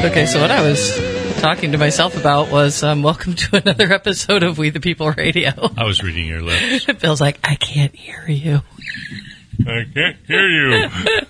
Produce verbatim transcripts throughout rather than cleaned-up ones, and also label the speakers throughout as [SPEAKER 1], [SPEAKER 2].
[SPEAKER 1] Okay, so what I was talking to myself about was um, welcome to another episode of We the People Radio.
[SPEAKER 2] I was reading your lips.
[SPEAKER 1] It feels like I can't hear you.
[SPEAKER 2] I can't hear you.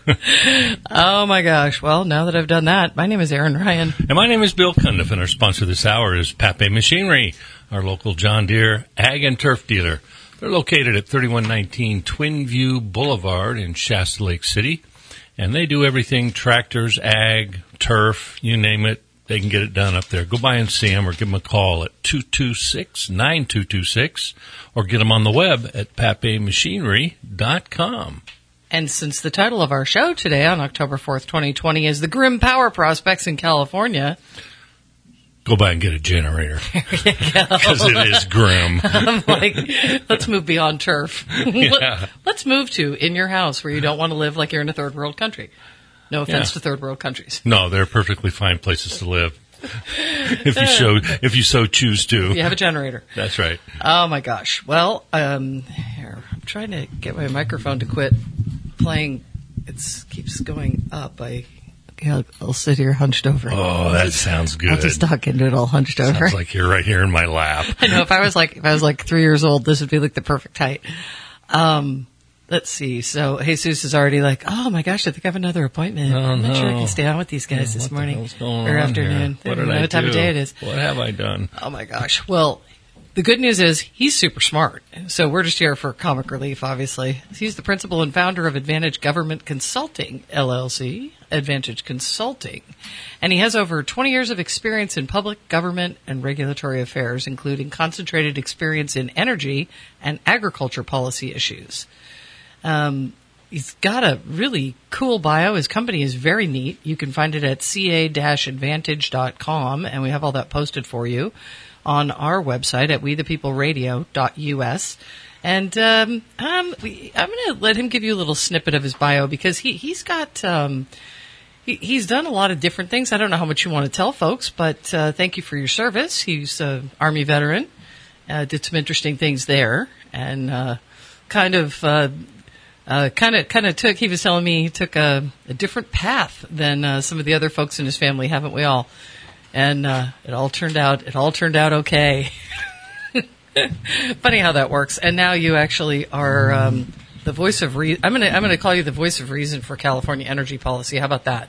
[SPEAKER 1] Oh my gosh. Well, now that I've done that, my name is Aaron Ryan.
[SPEAKER 2] And my name is Bill Cundiff, and our sponsor this hour is Pape Machinery, our local John Deere ag and turf dealer. They're located at thirty-one nineteen Twin View Boulevard in Shasta Lake City. And they do everything, tractors, ag, turf, you name it. They can get it done up there. Go by and see them or give them a call at two two six, nine two two six or get them on the web at pape machinery dot com.
[SPEAKER 1] And since the title of our show today on October fourth, twenty twenty is The Grim Power Prospects in California,
[SPEAKER 2] go by and get a generator. Because it is grim.
[SPEAKER 1] I'm like, let's move beyond turf.
[SPEAKER 2] Yeah.
[SPEAKER 1] Let's move to in your house where you don't want to live like you're in a third world country. No offense
[SPEAKER 2] Yeah.
[SPEAKER 1] to third world countries.
[SPEAKER 2] No, they're perfectly fine places to live. if you so if you so choose to.
[SPEAKER 1] You have a generator.
[SPEAKER 2] That's right.
[SPEAKER 1] Oh my gosh. Well, um, here, I'm trying to get my microphone to quit playing. It keeps going up. I, I'll, I'll sit here hunched over.
[SPEAKER 2] Oh, that sounds good.
[SPEAKER 1] I'll just talk into it all hunched over.
[SPEAKER 2] Sounds like you're right here in my lap.
[SPEAKER 1] I know. If I was like if I was like three years old, this would be like the perfect height. Um, let's see. So Jesus is already like, oh my gosh, I think I have another appointment.
[SPEAKER 2] Oh,
[SPEAKER 1] I'm not
[SPEAKER 2] no.
[SPEAKER 1] sure I can stay on with these guys
[SPEAKER 2] Yeah,
[SPEAKER 1] this
[SPEAKER 2] what
[SPEAKER 1] morning
[SPEAKER 2] the hell's going
[SPEAKER 1] or
[SPEAKER 2] on
[SPEAKER 1] afternoon.
[SPEAKER 2] here? What
[SPEAKER 1] They don't
[SPEAKER 2] did
[SPEAKER 1] know
[SPEAKER 2] I
[SPEAKER 1] what time
[SPEAKER 2] do?
[SPEAKER 1] of day it is.
[SPEAKER 2] What have I done?
[SPEAKER 1] Oh my gosh. Well, the good news is he's super smart. So we're just here for comic relief, obviously. He's the principal and founder of Advantage Government Consulting, L L C, Advantage Consulting. And he has over twenty years of experience in public government and regulatory affairs, including concentrated experience in energy and agriculture policy issues. Um, he's got a really cool bio. His company is very neat. You can find it at c a dash advantage dot com, and we have all that posted for you on our website at we the people radio dot u s. And um, um, we, I'm going to let him give you a little snippet of his bio because he, he's got um, he, he's done a lot of different things. I don't know how much you want to tell folks, but uh, thank you for your service. He's an Army veteran, uh, did some interesting things there, and uh, kind of uh, uh, kind of kind of took. He was telling me he took a, a different path than uh, some of the other folks in his family, haven't we all? And uh, it all turned out. It all turned out okay. Funny how that works. And now you actually are um, the voice of reason. I'm gonna I'm gonna call you the voice of reason for California energy policy. How about that?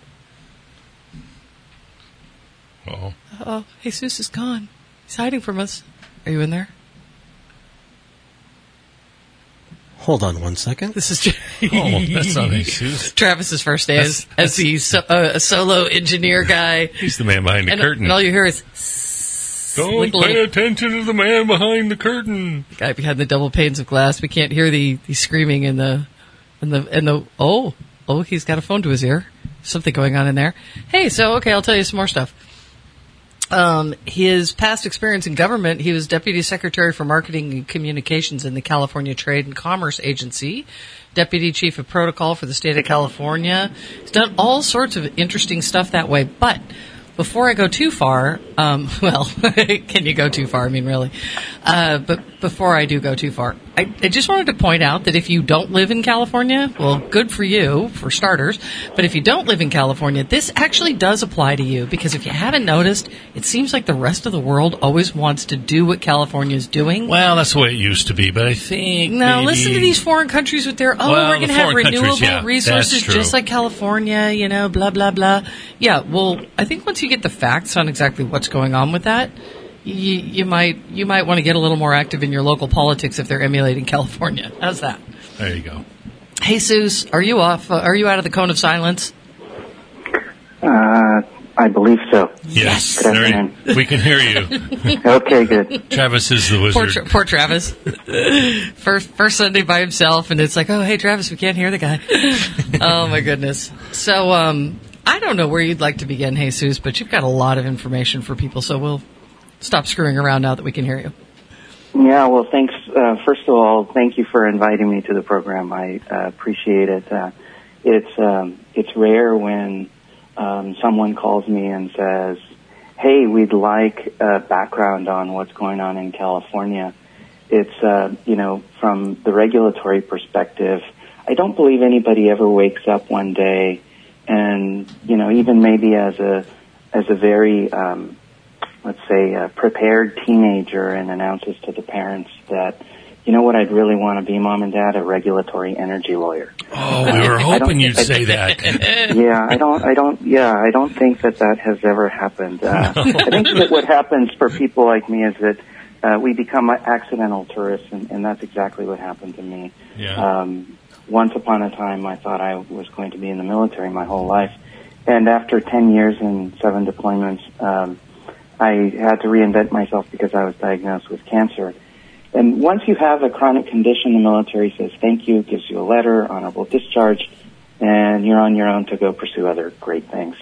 [SPEAKER 2] Oh,
[SPEAKER 1] Oh, Jesus is gone. He's hiding from us. Are you in there?
[SPEAKER 3] Hold on one second.
[SPEAKER 1] This is
[SPEAKER 2] oh, that's not Jesus.
[SPEAKER 1] Travis's first day as, as the so, uh, a solo engineer guy.
[SPEAKER 2] He's the man behind the
[SPEAKER 1] And,
[SPEAKER 2] curtain.
[SPEAKER 1] and all you hear is
[SPEAKER 2] Don't
[SPEAKER 1] like a
[SPEAKER 2] pay
[SPEAKER 1] little-
[SPEAKER 2] attention to the man behind the curtain.
[SPEAKER 1] guy behind the double panes of glass. We can't hear the, the screaming and the and the and the oh oh he's got a phone to his ear. Something going on in there. Hey, so okay, I'll tell you some more stuff. Um, his past experience in government, he was Deputy Secretary for Marketing and Communications in the California Trade and Commerce Agency, Deputy Chief of Protocol for the state of California. He's done all sorts of interesting stuff that way. But before I go too far, um, well, can you go too far? I mean, really. Uh, but before I do go too far, I, I just wanted to point out that if you don't live in California, well, good for you, for starters. But if you don't live in California, this actually does apply to you. Because if you haven't noticed, it seems like the rest of the world always wants to do what California is doing.
[SPEAKER 2] Well, that's the way it used to be, but I think
[SPEAKER 1] Now,
[SPEAKER 2] maybe...
[SPEAKER 1] listen to these foreign countries with their, oh,
[SPEAKER 2] Well,
[SPEAKER 1] we're going
[SPEAKER 2] the
[SPEAKER 1] to have
[SPEAKER 2] foreign countries,
[SPEAKER 1] renewable
[SPEAKER 2] yeah,
[SPEAKER 1] resources
[SPEAKER 2] that's true.
[SPEAKER 1] just like California, you know, blah, blah, blah. Yeah, well, I think once you get the facts on exactly what's going on with that, you, you might you might want to get a little more active in your local politics if they're emulating California. How's that?
[SPEAKER 2] There you go.
[SPEAKER 1] Jesus, are you off? Uh, are you out of the cone of silence?
[SPEAKER 4] Uh, I believe so.
[SPEAKER 2] Yes,
[SPEAKER 4] Good
[SPEAKER 2] there you-
[SPEAKER 4] afternoon.
[SPEAKER 2] we can hear you.
[SPEAKER 4] Okay, good.
[SPEAKER 2] Travis is the
[SPEAKER 1] Poor,
[SPEAKER 2] wizard.
[SPEAKER 1] Tra- poor Travis. first first Sunday by himself, and it's like, oh, hey, Travis, we can't hear the guy. Oh, my goodness. So, um, I don't know where you'd like to begin, Jesus, but you've got a lot of information for people, so we'll stop screwing around now that we can hear you.
[SPEAKER 4] Yeah, well, thanks. Uh, first of all, thank you for inviting me to the program. I uh, appreciate it. Uh, it's um, it's rare when um, someone calls me and says, hey, we'd like a background on what's going on in California. It's, uh, you know, from the regulatory perspective, I don't believe anybody ever wakes up one day and, you know, even maybe as a as a very, um, let's say, uh, prepared teenager and announces to the parents that, you know what, I'd really want to be, Mom and Dad, a regulatory energy lawyer.
[SPEAKER 2] Oh, we were hoping you'd say that.
[SPEAKER 4] Yeah, I don't, I don't, yeah, I don't think that that has ever happened. Uh, no. I think that what happens for people like me is that uh, we become accidental tourists, and, and that's exactly what happened to me.
[SPEAKER 2] Yeah.
[SPEAKER 4] Um, once upon a time, I thought I was going to be in the military my whole life, and after ten years and seven deployments, um, I had to reinvent myself because I was diagnosed with cancer. And once you have a chronic condition, the military says thank you, gives you a letter, honorable discharge, and you're on your own to go pursue other great things.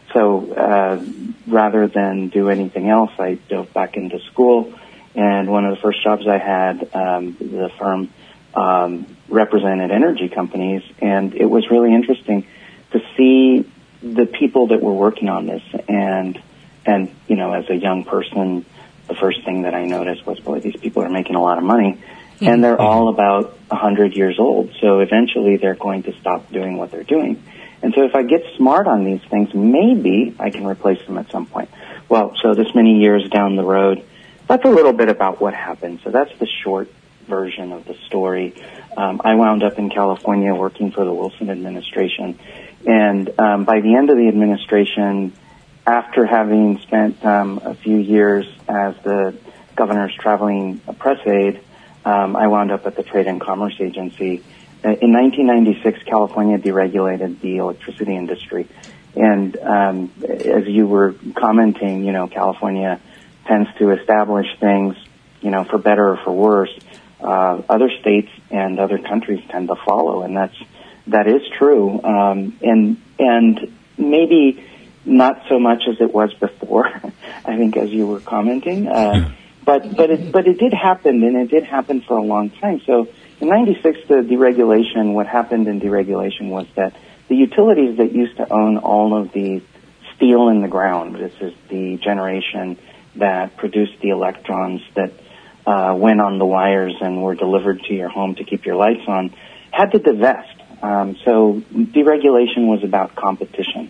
[SPEAKER 4] So uh, rather than do anything else, I dove back into school, and one of the first jobs I had, um, the firm um, represented energy companies, and it was really interesting to see the people that were working on this. And, and you know, as a young person, the first thing that I noticed was, boy, these people are making a lot of money, and they're all about a hundred years old. So eventually they're going to stop doing what they're doing. And so if I get smart on these things, maybe I can replace them at some point. Well, so this many years down the road, that's a little bit about what happened. So that's the short version of the story. Um, I wound up in California working for the Wilson administration. And um, by the end of the administration, after having spent um, a few years as the governor's traveling press aide, um, I wound up at the Trade and Commerce Agency. In nineteen ninety-six, California deregulated the electricity industry. And um, as you were commenting, you know, California tends to establish things, you know, for better or for worse. Uh, other states and other countries tend to follow, and that's that is true. Um, and and maybe not so much as it was before, I think, as you were commenting. Uh, but but it but it did happen, and it did happen for a long time. So in ninety-six, the deregulation, what happened in deregulation was that the utilities that used to own all of the steel in the ground, this is the generation that produced the electrons that uh, went on the wires and were delivered to your home to keep your lights on, had to divest. Um, so deregulation was about competition.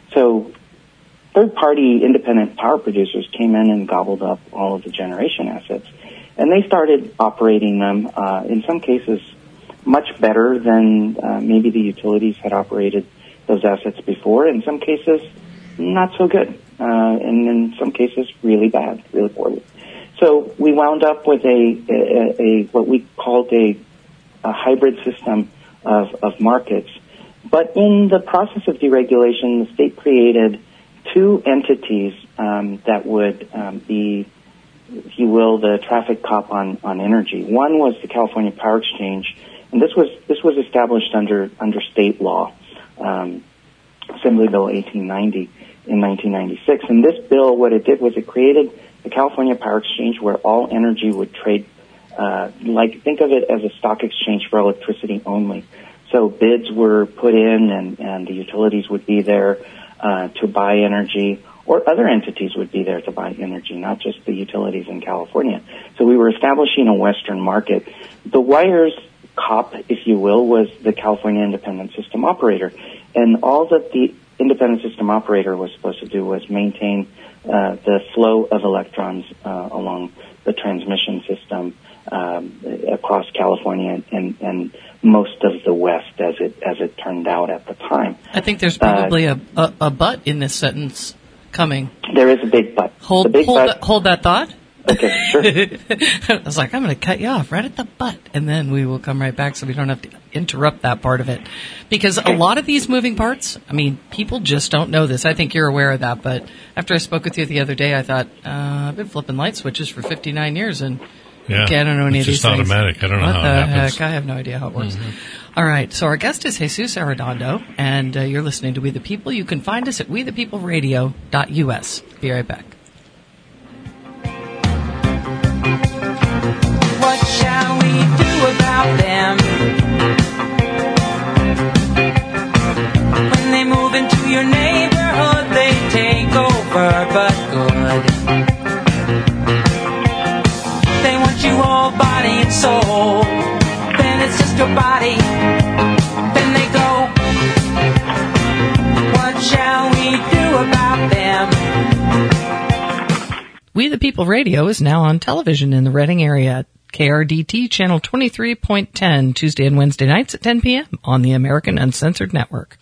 [SPEAKER 4] So third-party independent power producers came in and gobbled up all of the generation assets. And they started operating them, uh, in some cases, much better than uh, maybe the utilities had operated those assets before. In some cases, not so good. Uh, and in some cases, really bad, really poorly. So we wound up with a, a, a what we called a, a hybrid system of, of markets. But in the process of deregulation, the state created two entities um, that would um, be, if you will, the traffic cop on, on energy. One was the California Power Exchange, and this was this was established under under state law, um, Assembly Bill eighteen ninety in nineteen ninety-six. And this bill, what it did was it created the California Power Exchange, where all energy would trade, uh, like think of it as a stock exchange for electricity only. So bids were put in, and, and the utilities would be there uh, to buy energy, or other entities would be there to buy energy, not just the utilities in California. So we were establishing a Western market. The wires cop, if you will, was the California Independent System Operator. And all that the Independent System Operator was supposed to do was maintain uh, the flow of electrons uh, along the transmission system um, across California and, and most of the West, as it as it turned out at the time.
[SPEAKER 1] I think there's probably uh, a, a, a but in this sentence coming.
[SPEAKER 4] There is a big but.
[SPEAKER 1] Hold,
[SPEAKER 4] the big
[SPEAKER 1] hold,
[SPEAKER 4] but,
[SPEAKER 1] that, hold that thought.
[SPEAKER 4] Okay, sure.
[SPEAKER 1] I was like, I'm going to cut you off right at the butt, and then we will come right back so we don't have to interrupt that part of it. Because a lot of these moving parts, I mean, people just don't know this. I think you're aware of that, but after I spoke with you the other day, I thought, uh, I've been flipping light switches for fifty-nine years, and
[SPEAKER 2] yeah,
[SPEAKER 1] okay, I don't know any
[SPEAKER 2] it's
[SPEAKER 1] of these
[SPEAKER 2] just
[SPEAKER 1] things.
[SPEAKER 2] automatic. I don't know
[SPEAKER 1] what
[SPEAKER 2] how
[SPEAKER 1] the
[SPEAKER 2] it happens.
[SPEAKER 1] heck? I have no idea how it works.
[SPEAKER 2] Mm-hmm.
[SPEAKER 1] All right, so our guest is Jesus Arredondo, and uh, you're listening to We the People. You can find us at we the people radio dot u s. Be right back.
[SPEAKER 5] What shall we do about them? When they move into your neighborhood, they take over, but good. They want you all body and soul. Then it's just your body. Then they go. What shall we do about them?
[SPEAKER 1] the People Radio is now on television in the Reading area. K R D T Channel twenty-three point ten, Tuesday and Wednesday nights at ten p.m. on the American Uncensored Network.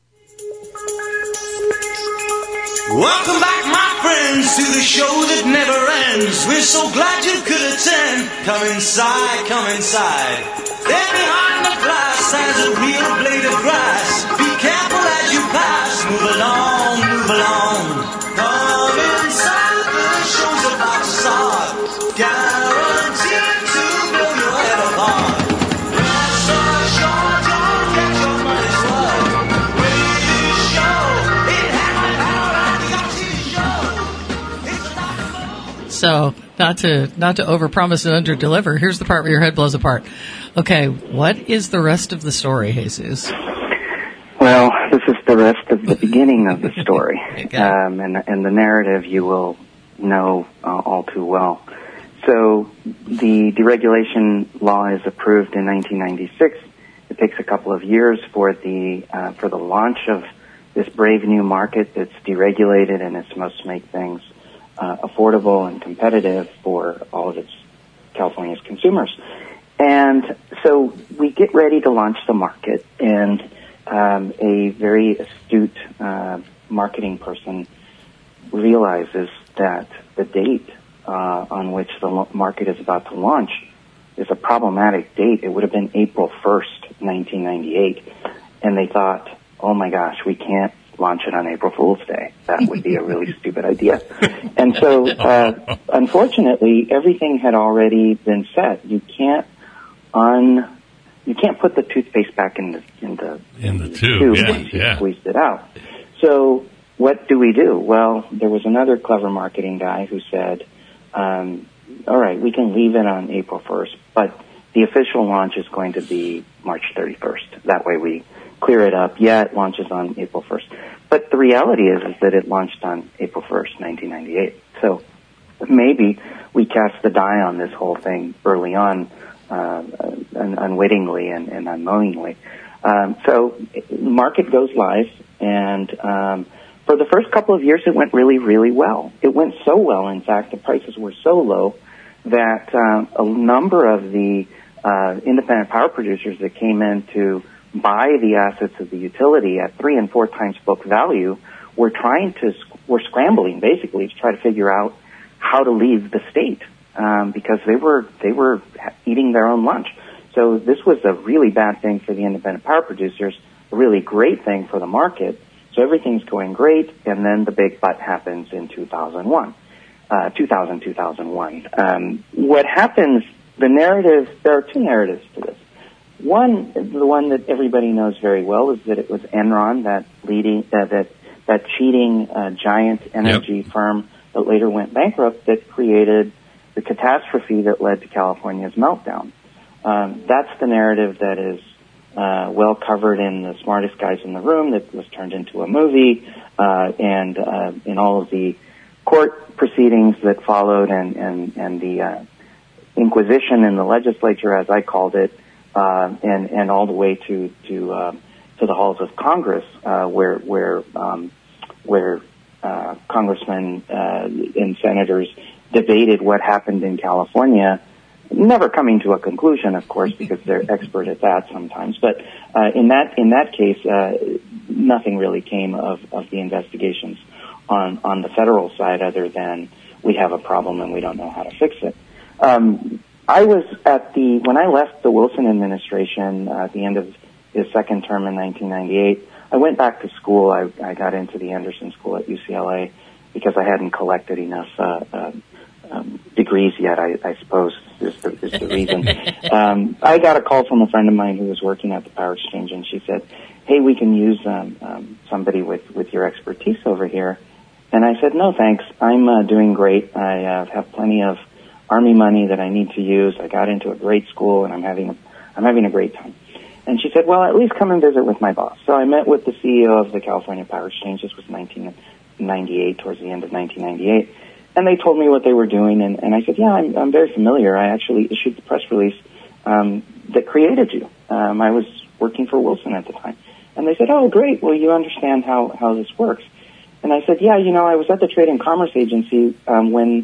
[SPEAKER 6] Welcome back, my friends, to the show that never ends. We're so glad you could attend. Come inside, come inside. There behind the glass stands a real blade of grass. Be careful as you pass. Move along, move along. Come inside, the show's about to start. Guaranteed to blow your head apart. Rest assured, you'll get your money's worth. Greatest show in heaven,
[SPEAKER 1] So, not to not to overpromise and underdeliver, here's the part where your head blows apart. Okay, what is the rest of the story, Jesus?
[SPEAKER 4] Well, this is the rest of the beginning of the story,
[SPEAKER 1] okay.
[SPEAKER 4] um, and, and the narrative you will know uh, all too well. So, the deregulation law is approved in nineteen ninety-six. It takes a couple of years for the uh, for the launch of this brave new market that's deregulated and is supposed to make things uh, affordable and competitive for all of its California's consumers. And so we get ready to launch the market, and um, a very astute uh, marketing person realizes that the date uh, on which the lo- market is about to launch is a problematic date. It would have been April first, nineteen ninety-eight. And they thought, oh my gosh, we can't launch it on April Fool's Day. That would be a really stupid idea. And so, uh, unfortunately, everything had already been set. You can't un, you can't put the toothpaste back in the, in the,
[SPEAKER 2] in the,
[SPEAKER 4] in the
[SPEAKER 2] tube,
[SPEAKER 4] tube
[SPEAKER 2] yeah,
[SPEAKER 4] once you
[SPEAKER 2] yeah.
[SPEAKER 4] squeezed it out. So, what do we do? Well, there was another clever marketing guy who said, um, all right, we can leave it on April first, but the official launch is going to be March thirty-first. That way we clear it up. Yeah, it launches on April first. But the reality is, is that it launched on April first, nineteen ninety-eight. So maybe we cast the die on this whole thing early on, uh, un- unwittingly and, and unknowingly. Um, so the market goes live, and um, for the first couple of years, it went really, really well. It went so well, in fact, the prices were so low that um, a number of the uh, independent power producers that came in to buy the assets of the utility at three and four times book value were trying to, were scrambling basically to try to figure out how to leave the state, um, because they were, they were eating their own lunch. So this was a really bad thing for the independent power producers, a really great thing for the market. So everything's going great, and then the big but happens in two thousand one, uh, two thousand, two thousand one. Um, what happens, the narrative, there are two narratives to this. One, the one that everybody knows very well, is that it was Enron, that leading, uh, that, that cheating, uh, giant energy yep. firm that later went bankrupt, that created the catastrophe that led to California's meltdown. Um, that's the narrative that is, uh, well covered in The Smartest Guys in the Room, that was turned into a movie, uh, and, uh, in all of the court proceedings that followed, and, and, and the, uh, inquisition in the legislature, as I called it, Uh, and, and all the way to, to, um, to the halls of Congress, uh, where, where, um, where, uh, congressmen, uh, and senators debated what happened in California, never coming to a conclusion, of course, because they're expert at that sometimes. But, uh, in that, in that case, uh, nothing really came of, of the investigations on, on the federal side, other than we have a problem and we don't know how to fix it. Um, I was at the, when I left the Wilson administration uh, at the end of his second term in nineteen ninety-eight, I went back to school. I, I got into the Anderson School at U C L A because I hadn't collected enough uh, uh, um, degrees yet, I, I suppose is the, is the reason. um, I got a call from a friend of mine who was working at the Power Exchange, and she said, hey, we can use um, um, somebody with, with your expertise over here. And I said, no, thanks. I'm uh, doing great. I uh, have plenty of Army money that I need to use. I got into a great school, and I'm having a, I'm having a great time. And she said, well, at least come and visit with my boss. So I met with the C E O of the California Power Exchange. This was nineteen ninety-eight, towards the end of nineteen ninety-eight. And they told me what they were doing, and, and I said, yeah, I'm, I'm very familiar. I actually issued the press release um, that created you. Um, I was working for Wilson at the time. And they said, oh, great. Well, you understand how, how this works. And I said, yeah, you know, I was at the Trade and Commerce Agency um, when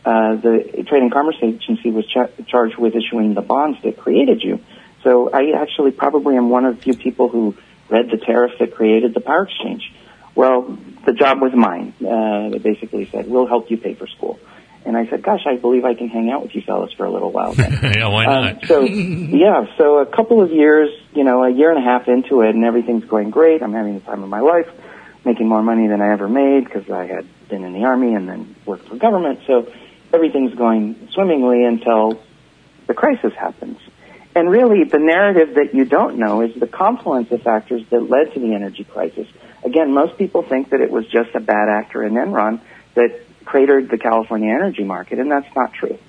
[SPEAKER 4] uh, the Trade and Commerce Agency was ch- charged with issuing the bonds that created you. So I actually probably am one of the few people who read the tariff that created the power exchange. Well, the job was mine. Uh, they basically said, we'll help you pay for school. And I said, gosh, I believe I can hang out with you fellas for a little while then.
[SPEAKER 2] Yeah, why not?
[SPEAKER 4] Um, so, yeah, so a couple of years, you know, a year and a half into it, and everything's going great. I'm having the time of my life, making more money than I ever made because I had been in the Army and then worked for government. So everything's going swimmingly until the crisis happens. And really, the narrative that you don't know is the confluence of factors that led to the energy crisis. Again, most people think that it was just a bad actor in Enron that cratered the California energy market, and that's not true.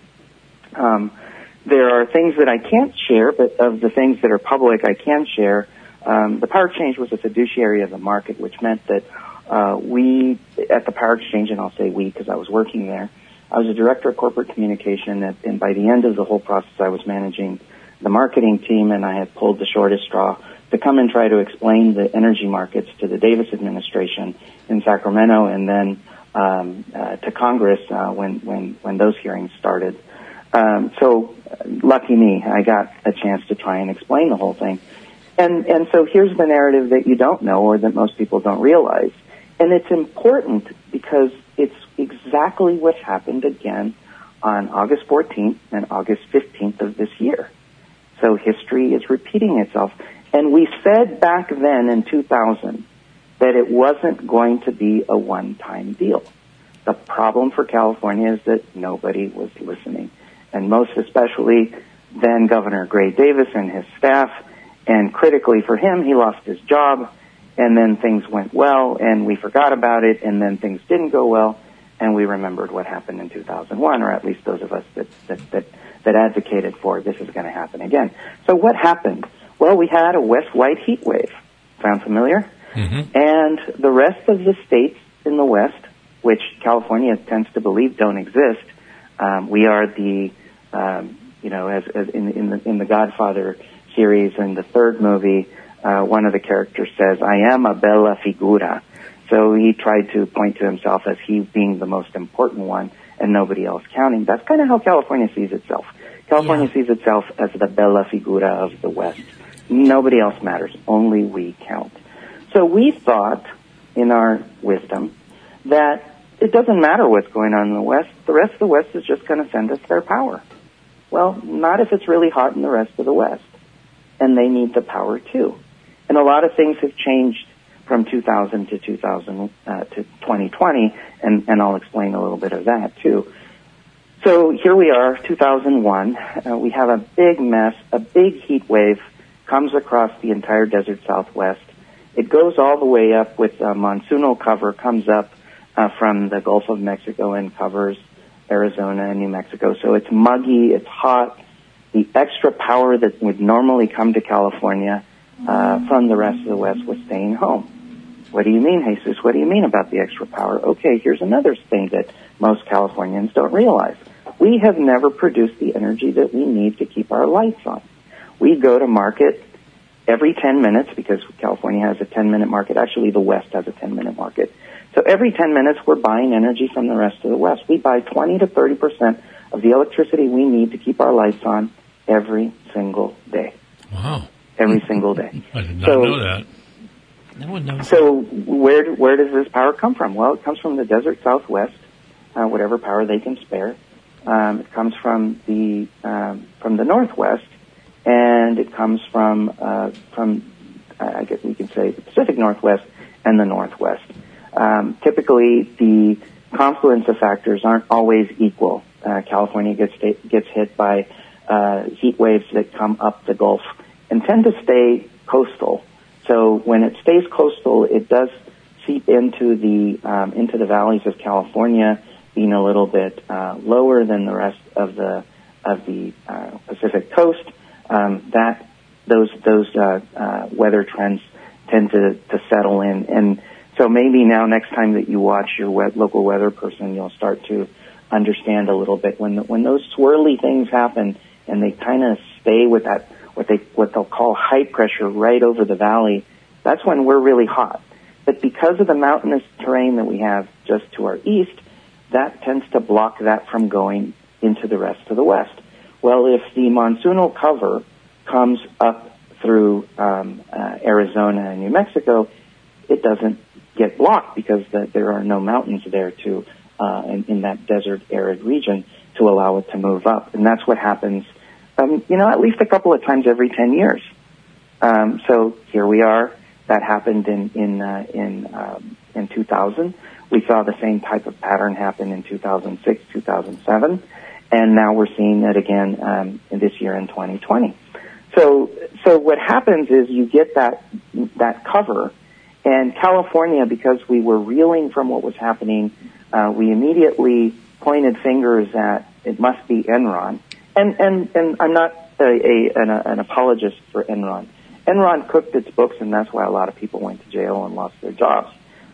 [SPEAKER 4] Um, there are things that I can't share, but of the things that are public, I can share. Um, the Power Exchange was a fiduciary of the market, which meant that uh, we, at the Power Exchange, and I'll say we because I was working there, I was a director of corporate communication, and, and by the end of the whole process, I was managing the marketing team, and I had pulled the shortest straw to come and try to explain the energy markets to the Davis administration in Sacramento, and then um, uh, to Congress uh, when when when those hearings started. Um, so, lucky me, I got a chance to try and explain the whole thing. And and so here's the narrative that you don't know, or that most people don't realize, and it's important because it's exactly what happened again on August fourteenth and August fifteenth of this year. So history is repeating itself. And we said back then in two thousand that it wasn't going to be a one-time deal. The problem for California is that nobody was listening. And most especially then Governor Gray Davis and his staff. And critically for him, he lost his job. And then things went well, and we forgot about it. And then things didn't go well, and we remembered what happened in two thousand one, or at least those of us that that that, that advocated for this is going to happen again. So what happened? Well, we had a west-wide heat wave. Sound familiar? Mm-hmm. And the rest of the states in the West, which California tends to believe don't exist, um, we are the, um, you know, as, as in, in the in the Godfather series, in the third movie, uh, one of the characters says, "I am a bella figura." So he tried to point to himself as he being the most important one and nobody else counting. That's kind of how California sees itself. California yeah. sees itself as the bella figura of the West. Nobody else matters. Only we count. So we thought, in our wisdom, that it doesn't matter what's going on in the West. The rest of the West is just going to send us their power. Well, not if it's really hot in the rest of the West. And they need the power, too. And a lot of things have changed from two thousand to two thousand uh, to twenty twenty, and, and I'll explain a little bit of that, too. So here we are, two thousand one. Uh, we have a big mess, a big heat wave comes across the entire desert Southwest. It goes all the way up with a monsoonal cover, comes up uh, from the Gulf of Mexico and covers Arizona and New Mexico. So it's muggy, it's hot. The extra power that would normally come to California uh, from the rest of the West was staying home. What do you mean, Jesus? What do you mean about the extra power? Okay, here's another thing that most Californians don't realize. We have never produced the energy that we need to keep our lights on. We go to market every ten minutes because California has a ten-minute market. Actually, the West has a ten-minute market. So every ten minutes, we're buying energy from the rest of the West. We buy twenty to thirty percent of the electricity we need to keep our lights on every single day.
[SPEAKER 2] Wow.
[SPEAKER 4] Every single day.
[SPEAKER 2] I did not
[SPEAKER 4] so,
[SPEAKER 2] know that.
[SPEAKER 1] No one knows.
[SPEAKER 4] So where where does this power come from? Well, it comes from the desert Southwest, uh, whatever power they can spare. Um, it comes from the um, from the Northwest, and it comes from uh, from I guess we could say the Pacific Northwest and the Northwest. Um, typically, the confluence of factors aren't always equal. Uh, California gets gets hit by uh, heat waves that come up the Gulf and tend to stay coastal. So when it stays coastal, it does seep into the um, into the valleys of California, being a little bit uh, lower than the rest of the of the uh, Pacific coast. Um, that those those uh, uh, weather trends tend to, to settle in, and so maybe now next time that you watch your wet, local weather person, you'll start to understand a little bit when the, when those swirly things happen and they kind of stay with that. What they what they'll call high pressure right over the valley, that's when we're really hot. But because of the mountainous terrain that we have just to our east, that tends to block that from going into the rest of the West. Well, if the monsoonal cover comes up through um, uh, Arizona and New Mexico, it doesn't get blocked because the, there are no mountains there to uh, in, in that desert arid region to allow it to move up. And that's what happens, um, you know, at least a couple of times every ten years. Um, so here we are. That happened in in uh, in um, in two thousand. We saw the same type of pattern happen in two thousand six, two thousand seven, and now we're seeing it again um, in this year in twenty twenty. So so what happens is you get that that cover, and California, because we were reeling from what was happening, uh, we immediately pointed fingers at it must be Enron, and and and I'm not a, a an, an apologist for Enron. Enron cooked its books, and that's why a lot of people went to jail and lost their jobs.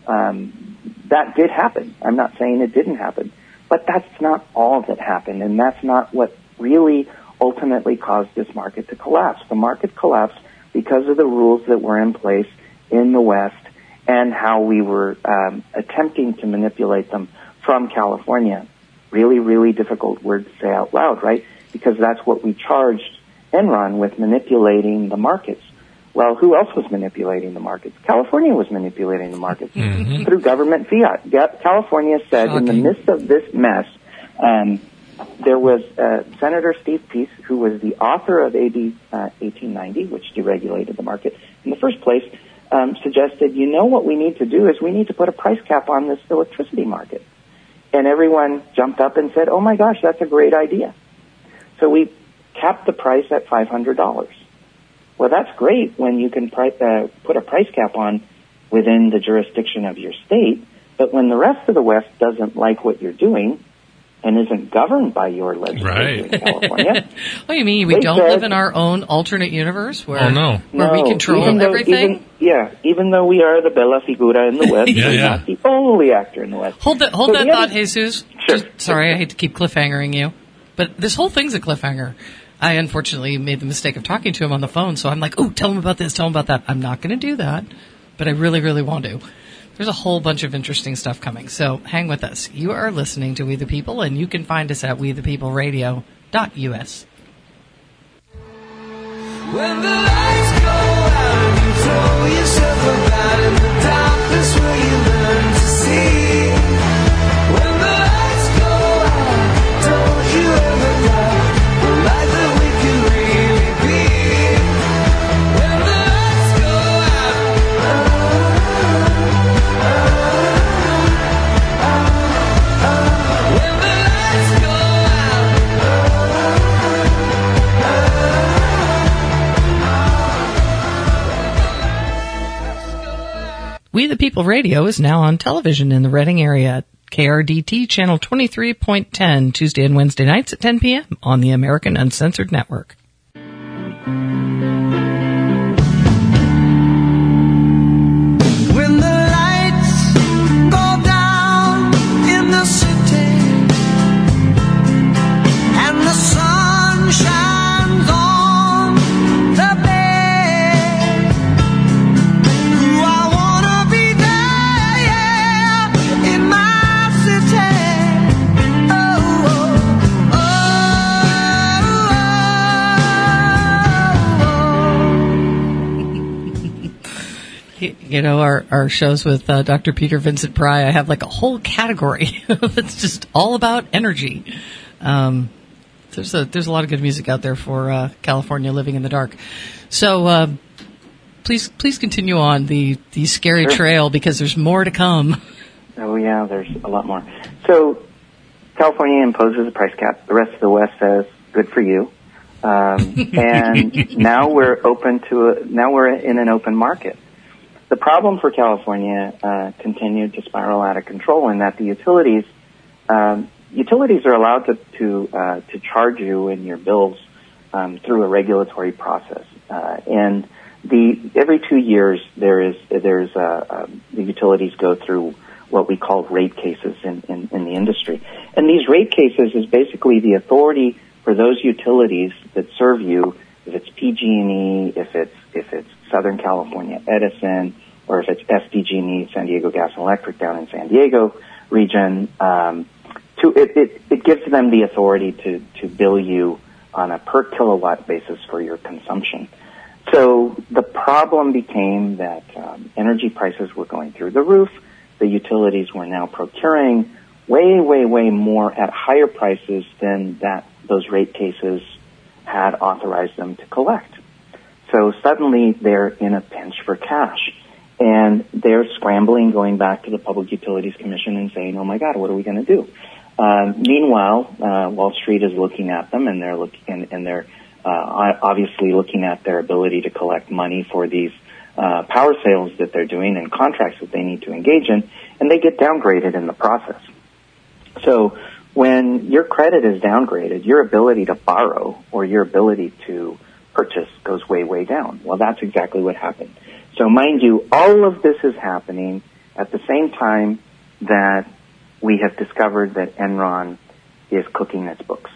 [SPEAKER 4] Um, that did happen. I'm not saying it didn't happen, but that's not all that happened, and that's not what really ultimately caused this market to collapse. The market collapsed because of the rules that were in place in the West and how we were um, attempting to manipulate them from California. Really, really difficult word to say out loud, right? Because that's what we charged Enron with, manipulating the markets. Well, who else was manipulating the markets? California was manipulating the markets mm-hmm. through government fiat. California said Shocking. In the midst of this mess, um, there was uh, Senator Steve Peace, who was the author of A B uh, eighteen ninety, which deregulated the market in the first place, um, suggested, you know what we need to do is we need to put a price cap on this electricity market. And everyone jumped up and said, oh my gosh, that's a great idea. So we capped the price at five hundred dollars. Well, that's great when you can pri- uh, put a price cap on within the jurisdiction of your state, but when the rest of the West doesn't like what you're doing and isn't governed by your legislation
[SPEAKER 2] right.
[SPEAKER 4] in California.
[SPEAKER 1] What do you mean? We don't
[SPEAKER 4] said,
[SPEAKER 1] live in our own alternate universe where,
[SPEAKER 2] oh, no.
[SPEAKER 1] where
[SPEAKER 4] no,
[SPEAKER 1] we control
[SPEAKER 4] even though,
[SPEAKER 1] everything?
[SPEAKER 4] Even, yeah, even though we are the bella figura in the West,
[SPEAKER 2] yeah,
[SPEAKER 4] we're
[SPEAKER 2] yeah.
[SPEAKER 4] not the only actor in the West.
[SPEAKER 1] Hold that, hold
[SPEAKER 4] so
[SPEAKER 1] that
[SPEAKER 4] the
[SPEAKER 1] thought,
[SPEAKER 4] other,
[SPEAKER 1] Jesus.
[SPEAKER 4] Sure.
[SPEAKER 1] Just, sorry, I hate to keep cliffhangering you, but this whole thing's a cliffhanger. I unfortunately made the mistake of talking to him on the phone, so I'm like, oh, tell him about this, tell him about that. I'm not going to do that, but I really, really want to. There's a whole bunch of interesting stuff coming, so hang with us. You are listening to We the People, and you can find us at we the people radio dot u s.
[SPEAKER 5] When the lights go out, you throw yourself about in the darkness where you learn to see. When the lights go out, don't you ever doubt the life that we can really be. When the lights go out, oh, oh, oh, oh. When the lights go out,
[SPEAKER 1] We the People Radio is now on television in the Reading area at K R D T channel twenty-three point ten, Tuesday and Wednesday nights at ten p.m. on the American Uncensored Network.
[SPEAKER 5] when the lights go down in the city and the sun shines on the bay, ooh, I wanna be there in my city. Oh, oh, oh, oh, oh.
[SPEAKER 1] You know, our, our shows with uh, Doctor Peter Vincent Pry, I have like a whole category that's just all about energy. Um, there's a there's a lot of good music out there for uh, California living in the dark. So uh, please please continue on the, the scary
[SPEAKER 4] Sure.
[SPEAKER 1] trail because there's more to come.
[SPEAKER 4] Oh, yeah, there's a lot more. So California imposes a price cap. The rest of the West says, good for you. Um, and now we're open to a, now we're in an open market. The problem for California uh, continued to spiral out of control in that the utilities um, utilities are allowed to to, uh, to charge you in your bills um, through a regulatory process, uh, and the every two years there is there's uh, um, the utilities go through what we call rate cases in, in, in the industry, and these rate cases is basically the authority for those utilities that serve you. If it's P G and E, if it's if it's Southern California Edison, or if it's S D G and E, San Diego Gas and Electric down in San Diego region, um, to it, it, it gives them the authority to, to bill you on a per kilowatt basis for your consumption. So the problem became that um, energy prices were going through the roof. The utilities were now procuring way, way, way more at higher prices than that those rate cases had authorized them to collect. So suddenly they're in a pinch for cash. And they're scrambling, going back to the Public Utilities Commission and saying, oh my God, what are we going to do? Uh, meanwhile, uh, Wall Street is looking at them, and they're looking, and, and they're uh, obviously looking at their ability to collect money for these uh, power sales that they're doing and contracts that they need to engage in, and they get downgraded in the process. So when your credit is downgraded, your ability to borrow or your ability to purchase goes way, way down. Well, that's exactly what happened. So mind you, all of this is happening at the same time that we have discovered that Enron is cooking its books.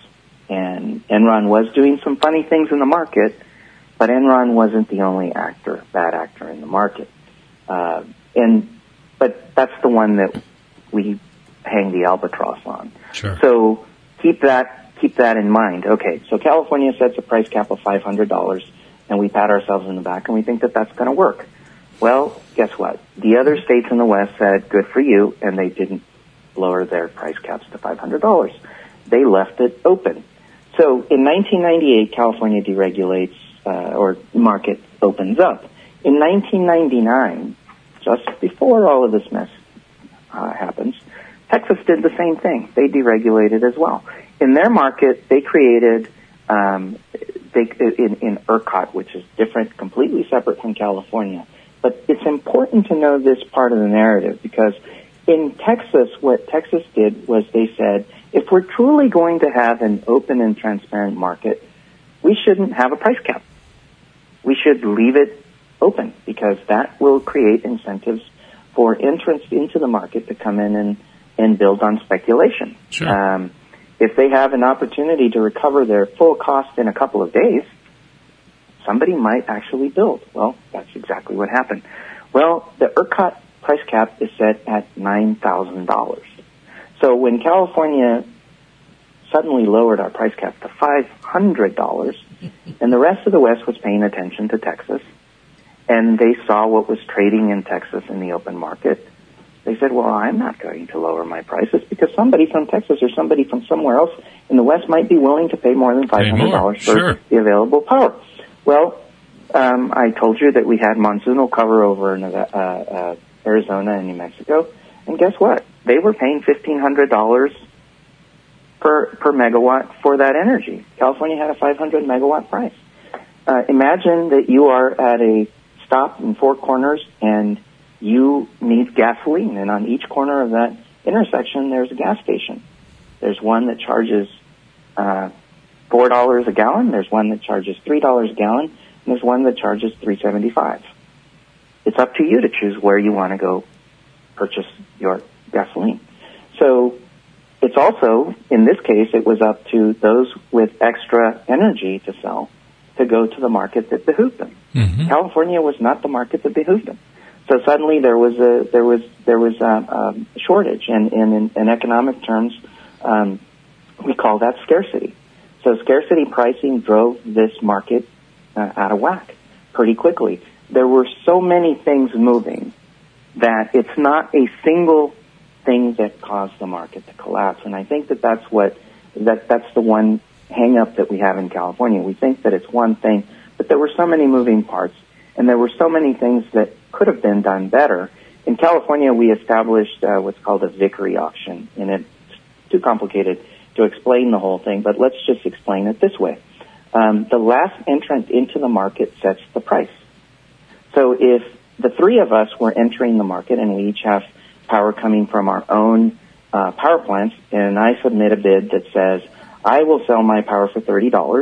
[SPEAKER 4] And Enron was doing some funny things in the market, but Enron wasn't the only actor, bad actor in the market. Uh, and, but that's the one that we hang the albatross on.
[SPEAKER 2] Sure.
[SPEAKER 4] So keep that, keep that in mind. Okay. So California sets a price cap of five hundred dollars, and we pat ourselves in the back and we think that that's going to work. Well, guess what? The other states in the West said, good for you, and they didn't lower their price caps to five hundred dollars. They left it open. So in nineteen ninety-eight, California deregulates, uh, or market opens up. In nineteen ninety-nine, just before all of this mess uh, happens, Texas did the same thing. They deregulated as well. In their market, they created, um, they, in, in ERCOT, which is different, completely separate from California. But it's important to know this part of the narrative, because in Texas, what Texas did was they said, if we're truly going to have an open and transparent market, we shouldn't have a price cap. We should leave it open, because that will create incentives for entrants into the market to come in and, and build on speculation.
[SPEAKER 2] Sure.
[SPEAKER 4] Um, if they have an opportunity to recover their full cost in a couple of days, somebody might actually build. Well, that's exactly what happened. Well, the ERCOT price cap is set at nine thousand dollars. So when California suddenly lowered our price cap to five hundred dollars, and the rest of the West was paying attention to Texas, and they saw what was trading in Texas in the open market, they said, well, I'm not going to lower my prices, because somebody from Texas or somebody from somewhere else in the West might be willing to pay more than five hundred dollars for
[SPEAKER 2] Sure.
[SPEAKER 4] the available power. Well, um, I told you that we had monsoonal cover over in uh, uh, Arizona and New Mexico, and guess what? They were paying fifteen hundred dollars per per megawatt for that energy. California had a five hundred megawatt price. Uh, imagine that you are at a stop in Four Corners and you need gasoline, and on each corner of that intersection there's a gas station. There's one that charges uh, four dollars a gallon. There's one that charges three dollars a gallon, and there's one that charges three seventy-five. It's up to you to choose where you want to go purchase your gasoline. So it's also, in this case, it was up to those with extra energy to sell to go to the market that behooved them.
[SPEAKER 2] Mm-hmm.
[SPEAKER 4] California was not the market that behooved them. So suddenly there was a there was there was a, a shortage, and, and in, in economic terms, um, we call that scarcity. So scarcity pricing drove this market uh, out of whack pretty quickly. There were so many things moving that it's not a single thing that caused the market to collapse. And I think that that's what that that's the one hang up that we have in California. We think that it's one thing, but there were so many moving parts, and there were so many things that could have been done better. In California, we established uh, what's called a Vickery auction, and it's too complicated to explain the whole thing, but let's just explain it this way. Um, the last entrant into the market sets the price. So if the three of us were entering the market and we each have power coming from our own uh, power plants, and I submit a bid that says, I will sell my power for thirty dollars,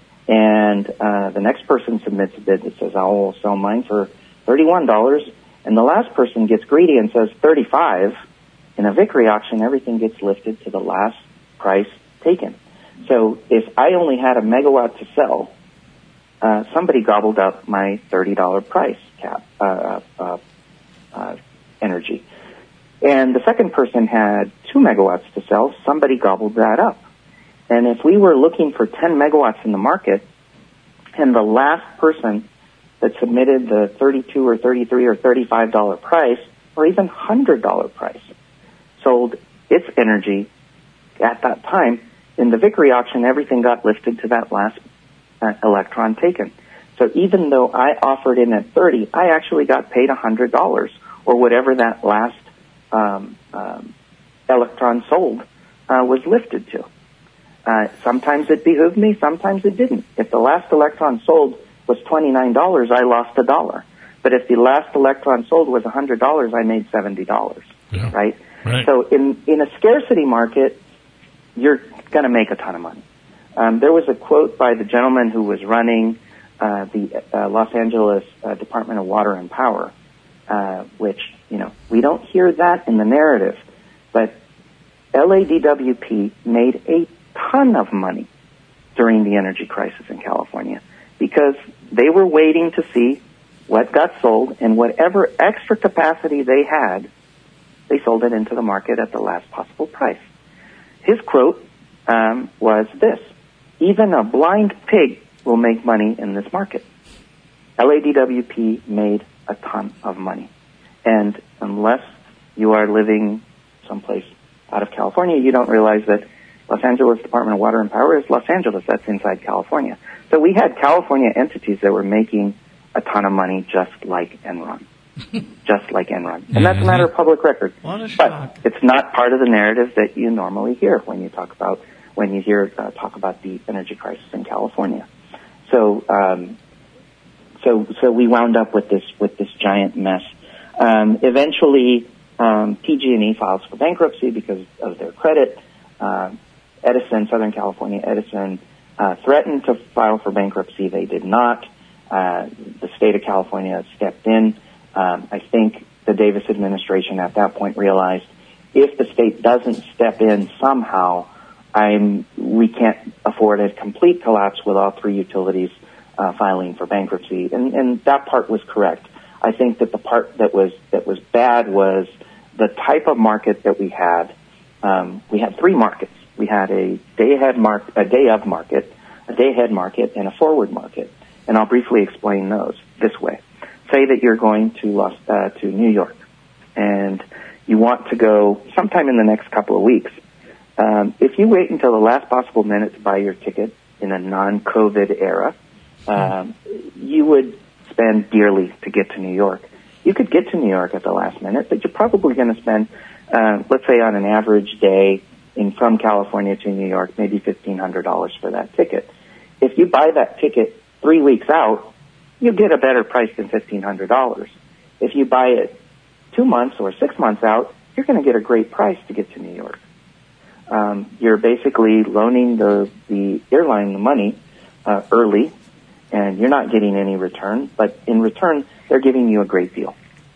[SPEAKER 4] and uh, the next person submits a bid that says, I will sell mine for thirty-one dollars, and the last person gets greedy and says thirty-five dollars, in a Vickery auction, everything gets lifted to the last price taken. So if I only had a megawatt to sell, uh, somebody gobbled up my thirty dollars price cap, uh, uh, uh, energy. And the second person had two megawatts to sell. Somebody gobbled that up. And if we were looking for ten megawatts in the market, and the last person that submitted the thirty-two or thirty-three or thirty-five dollar price, or even one hundred dollar price, sold its energy at that time, in the Vickery auction, everything got lifted to that last uh, electron taken. So even though I offered in at thirty, I actually got paid one hundred dollars, or whatever that last um, um, electron sold uh, was lifted to. Uh, sometimes it behooved me, sometimes it didn't. If the last electron sold was twenty-nine dollars, I lost a dollar. But if the last electron sold was one hundred dollars, I made seventy dollars,
[SPEAKER 2] yeah.
[SPEAKER 4] right?
[SPEAKER 2] Right.
[SPEAKER 4] So in, in a scarcity market, you're going to make a ton of money. Um, there was a quote by the gentleman who was running uh, the uh, Los Angeles uh, Department of Water and Power, uh, which, you know, we don't hear that in the narrative, but L A D W P made a ton of money during the energy crisis in California because they were waiting to see what got sold, and whatever extra capacity they had, they sold it into the market at the last possible price. His quote um, was this: even a blind pig will make money in this market. L A D W P made a ton of money. And unless you are living someplace out of California, you don't realize that Los Angeles Department of Water and Power is Los Angeles. That's inside California. So we had California entities that were making a ton of money just like Enron. just like Enron. And that's a matter of public record.
[SPEAKER 1] What a
[SPEAKER 4] but
[SPEAKER 1] shock.
[SPEAKER 4] it's not part of the narrative that you normally hear when you talk about, when you hear uh, talk about the energy crisis in California. So, um, so, so we wound up with this, with this giant mess. Um, eventually, um, P G and E files for bankruptcy because of their credit. Uh, Edison, Southern California Edison, uh, threatened to file for bankruptcy. They did not. Uh, the state of California stepped in. Um, I think the Davis administration at that point realized if the state doesn't step in somehow, I'm, we can't afford a complete collapse with all three utilities uh, filing for bankruptcy. And, and that part was correct. I think that the part that was that was bad was the type of market that we had. Um, we had three markets. We had a day ahead mark, a day of market, a day ahead market, and a forward market. And I'll briefly explain those this way. Say that you're going to Los, uh, to New York, and you want to go sometime in the next couple of weeks. Um, if you wait until the last possible minute to buy your ticket in a non-COVID era, um, you would spend dearly to get to New York. You could get to New York at the last minute, but you're probably going to spend, uh, let's say on an average day in from California to New York, maybe fifteen hundred dollars for that ticket. If you buy that ticket three weeks out, you get a better price than fifteen hundred dollars. If you buy it two months or six months out, you're going to get a great price to get to New York. Um, you're basically loaning the, the airline the money uh, early, and you're not getting any return, but in return, they're giving you a great deal.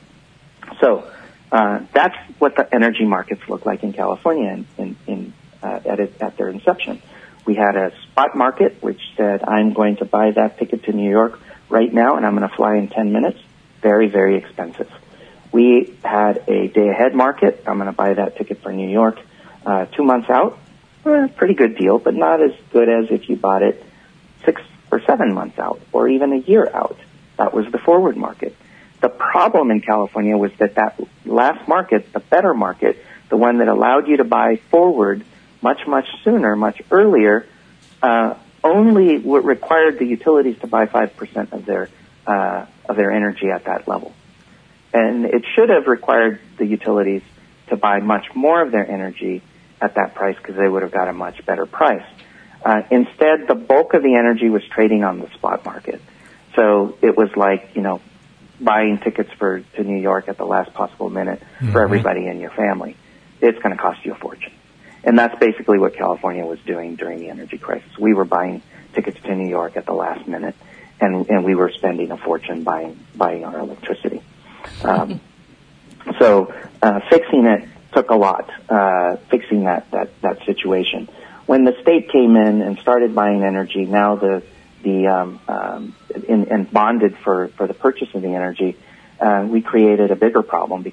[SPEAKER 4] So uh, that's what the energy markets look like in California in, in, in, uh, at, it, at their inception. We had a spot market, which said, I'm going to buy that ticket to New York right now, and I'm going to fly in ten minutes. Very, very expensive. We had a day-ahead market. I'm going to buy that ticket for New York uh, two months out. Eh, pretty good deal, but not as good as if you bought it six or seven months out, or even a year out. That was the forward market. The problem in California was that that last market, the better market, the one that allowed you to buy forward much, much sooner, much earlier, uh, only w- required the utilities to buy five percent of their uh, of their energy at that level. And it should have required the utilities to buy much more of their energy at that price because they would have got a much better price. Uh, instead, the bulk of the energy was trading on the spot market. So it was like, you know, buying tickets for to New York at the last possible minute mm-hmm. for everybody in your family. It's going to cost you a fortune. And that's basically what California was doing during the energy crisis. We were buying tickets to New York at the last minute, and, and we were spending a fortune buying buying our electricity. Um, so uh, fixing it took a lot, uh, fixing that, that, that situation. When the state came in and started buying energy, now the the um, um, in, and bonded for, for the purchase of the energy, uh, we created a bigger problem because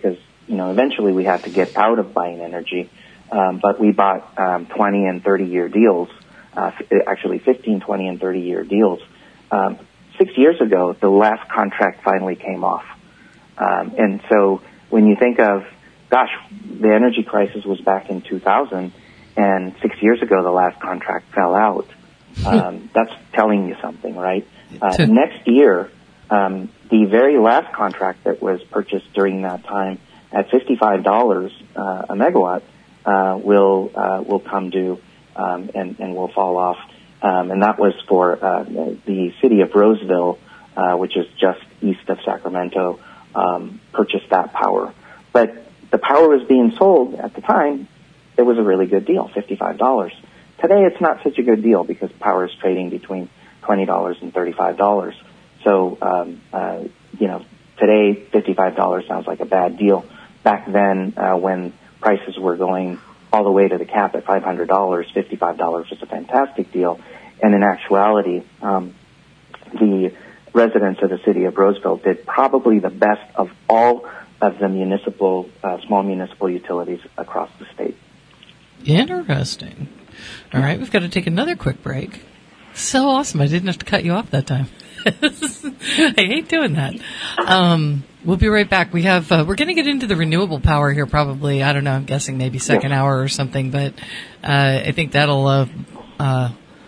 [SPEAKER 4] you know, eventually we had to get out of buying energy, um, but we bought um, twenty and thirty year deals, uh, f- actually fifteen, twenty, and thirty year deals. Um, six years ago, the last contract finally came off. Um, and so when you think of, gosh, the energy crisis was back in two thousand, and six years ago the last contract fell out, um, that's telling you something, right? Uh, next year, um, the very last contract that was purchased during that time at fifty-five dollars uh, a megawatt uh, will uh, will come due um, and, and will fall off. Um, and that was for uh, the city of Roseville, uh, which is just east of Sacramento, um, purchased that power. But the power was being sold at the time. It was a really good deal, fifty-five dollars. Today, it's not such a good deal because power is trading between twenty dollars and thirty-five dollars. So, um, uh, you know, today, fifty-five dollars sounds like a bad deal. Back then, uh, when prices were going all the way to the cap at five hundred dollars, fifty-five dollars was a fantastic deal. And in actuality, um, the residents of the city of Roseville did probably the best of all of the municipal, uh, small municipal utilities across the state.
[SPEAKER 1] Interesting. All right, we've got to take another quick break. So awesome. I didn't have to cut you off that time. I hate doing that. Um, we'll be right back. We have, uh, we're going to get into the renewable power here probably, I don't know, I'm guessing maybe second yeah. hour or something, but, uh, I think that'll, uh, uh,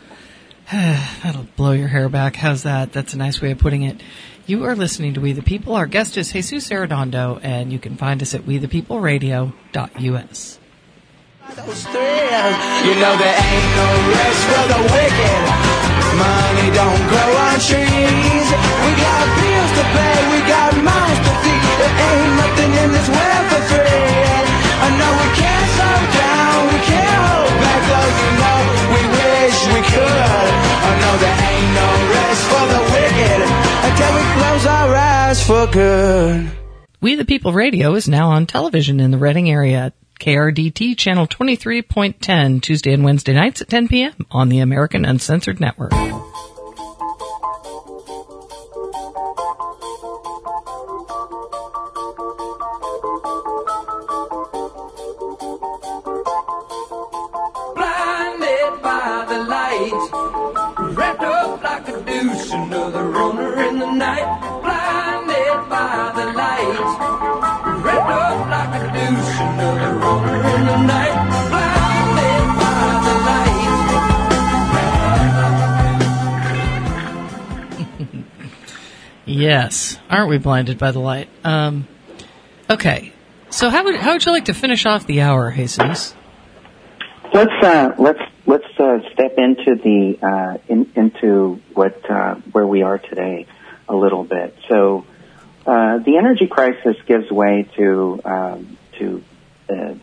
[SPEAKER 1] that'll blow your hair back. How's that? That's a nice way of putting it. You are listening to We the People. Our guest is Jesus Arredondo, and you can find us at we the people radio dot u s.
[SPEAKER 5] Those thrills, you know there ain't no rest for the wicked. Money don't grow on trees. We got bills to pay, we got mouths to feed. There ain't nothing in this world for free. I know we can't slow down, we can't hold back, though you know we wish we could. I know there ain't no rest for the wicked until we close our eyes for good.
[SPEAKER 1] We the People Radio is now on television in the Redding area. K R D T channel twenty-three point ten, Tuesday and Wednesday nights at ten p.m. on the American Uncensored Network.
[SPEAKER 5] Blinded by the light, wrapped up like a douche, another runner in the night. Blinded by the light, wrapped up like a douche, another runner in the night. Blinded by the light.
[SPEAKER 1] Yes, aren't we blinded by the light? Um, okay, so how would how would you like to finish off the hour, Jesus?
[SPEAKER 4] Let's uh, let's let's uh, step into the uh, in, into what uh, where we are today a little bit. So uh, the energy crisis gives way to um, to uh,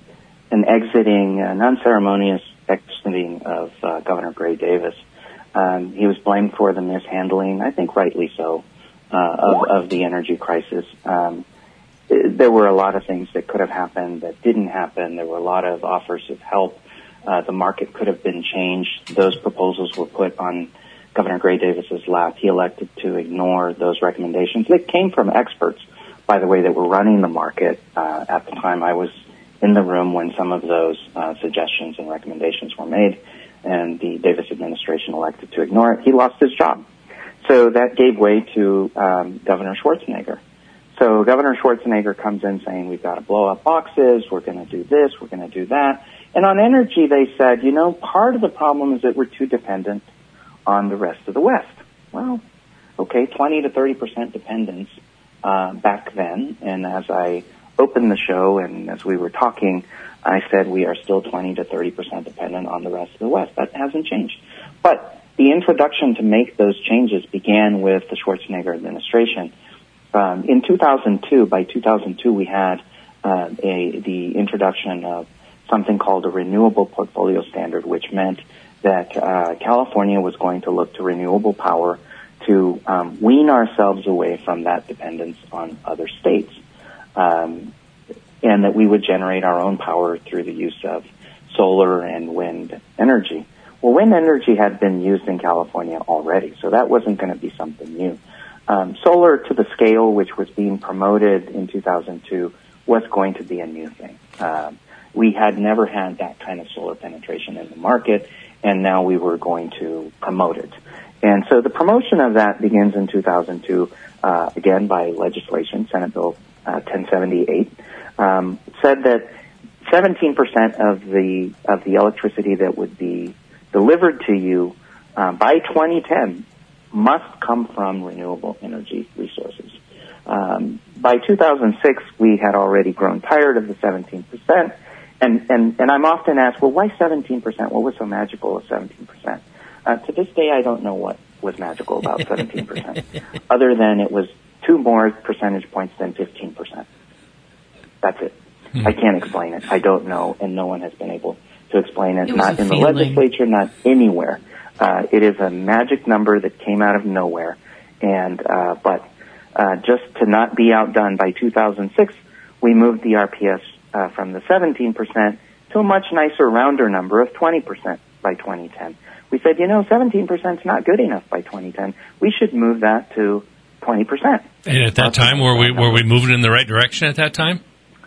[SPEAKER 4] an exiting, an unceremonious exiting of uh, Governor Gray Davis. Um, he was blamed for the mishandling, I think rightly so, uh, of, of the energy crisis. Um, there were a lot of things that could have happened that didn't happen. There were a lot of offers of help. Uh, the market could have been changed. Those proposals were put on Governor Gray Davis's lap. He elected to ignore those recommendations. They came from experts, by the way, that were running the market. Uh, at the time, I was in the room when some of those uh, suggestions and recommendations were made, and the Davis administration elected to ignore it. He lost his job. So that gave way to um, Governor Schwarzenegger. So Governor Schwarzenegger comes in saying, we've got to blow up boxes, we're going to do this, we're going to do that. And on energy, they said, you know, part of the problem is that we're too dependent on the rest of the West. Well, okay, twenty to thirty percent dependence uh, back then. And as I opened the show and as we were talking, I said we are still twenty to thirty percent dependent on the rest of the West. That hasn't changed. But the introduction to make those changes began with the Schwarzenegger administration. Um, in two thousand two, by two thousand two, we had uh, a, the introduction of something called a renewable portfolio standard, which meant that uh, California was going to look to renewable power to um, wean ourselves away from that dependence on other states, um, and that we would generate our own power through the use of solar and wind energy. Well, wind energy had been used in California already, so that wasn't going to be something new. Um, solar to the scale which was being promoted in two thousand two was going to be a new thing. Um, we had never had that kind of solar penetration in the market, and now we were going to promote it. And so the promotion of that begins in two thousand two, uh, again by legislation, Senate Bill uh, ten seventy-eight, um, said that seventeen percent of the of the electricity that would be delivered to you uh, by twenty ten must come from renewable energy resources. Um, by two thousand six, we had already grown tired of the seventeen percent, and, and, and I'm often asked, well, why seventeen percent? What was so magical of seventeen percent? Uh, to this day, I don't know what was magical about seventeen percent, other than it was two more percentage points than fifteen percent. That's it. Hmm. I can't explain it. I don't know, and no one has been able to explain it,
[SPEAKER 1] it
[SPEAKER 4] not in
[SPEAKER 1] feeling.
[SPEAKER 4] the legislature, not anywhere. Uh, it is a magic number that came out of nowhere, and uh, but uh, just to not be outdone, by two thousand six, we moved the R P S uh, from the seventeen percent to a much nicer, rounder number of twenty percent by twenty ten. We said, you know, seventeen percent is not good enough by twenty ten. We should move that to twenty percent.
[SPEAKER 2] And at that time, were we were we moving in the right direction at that time?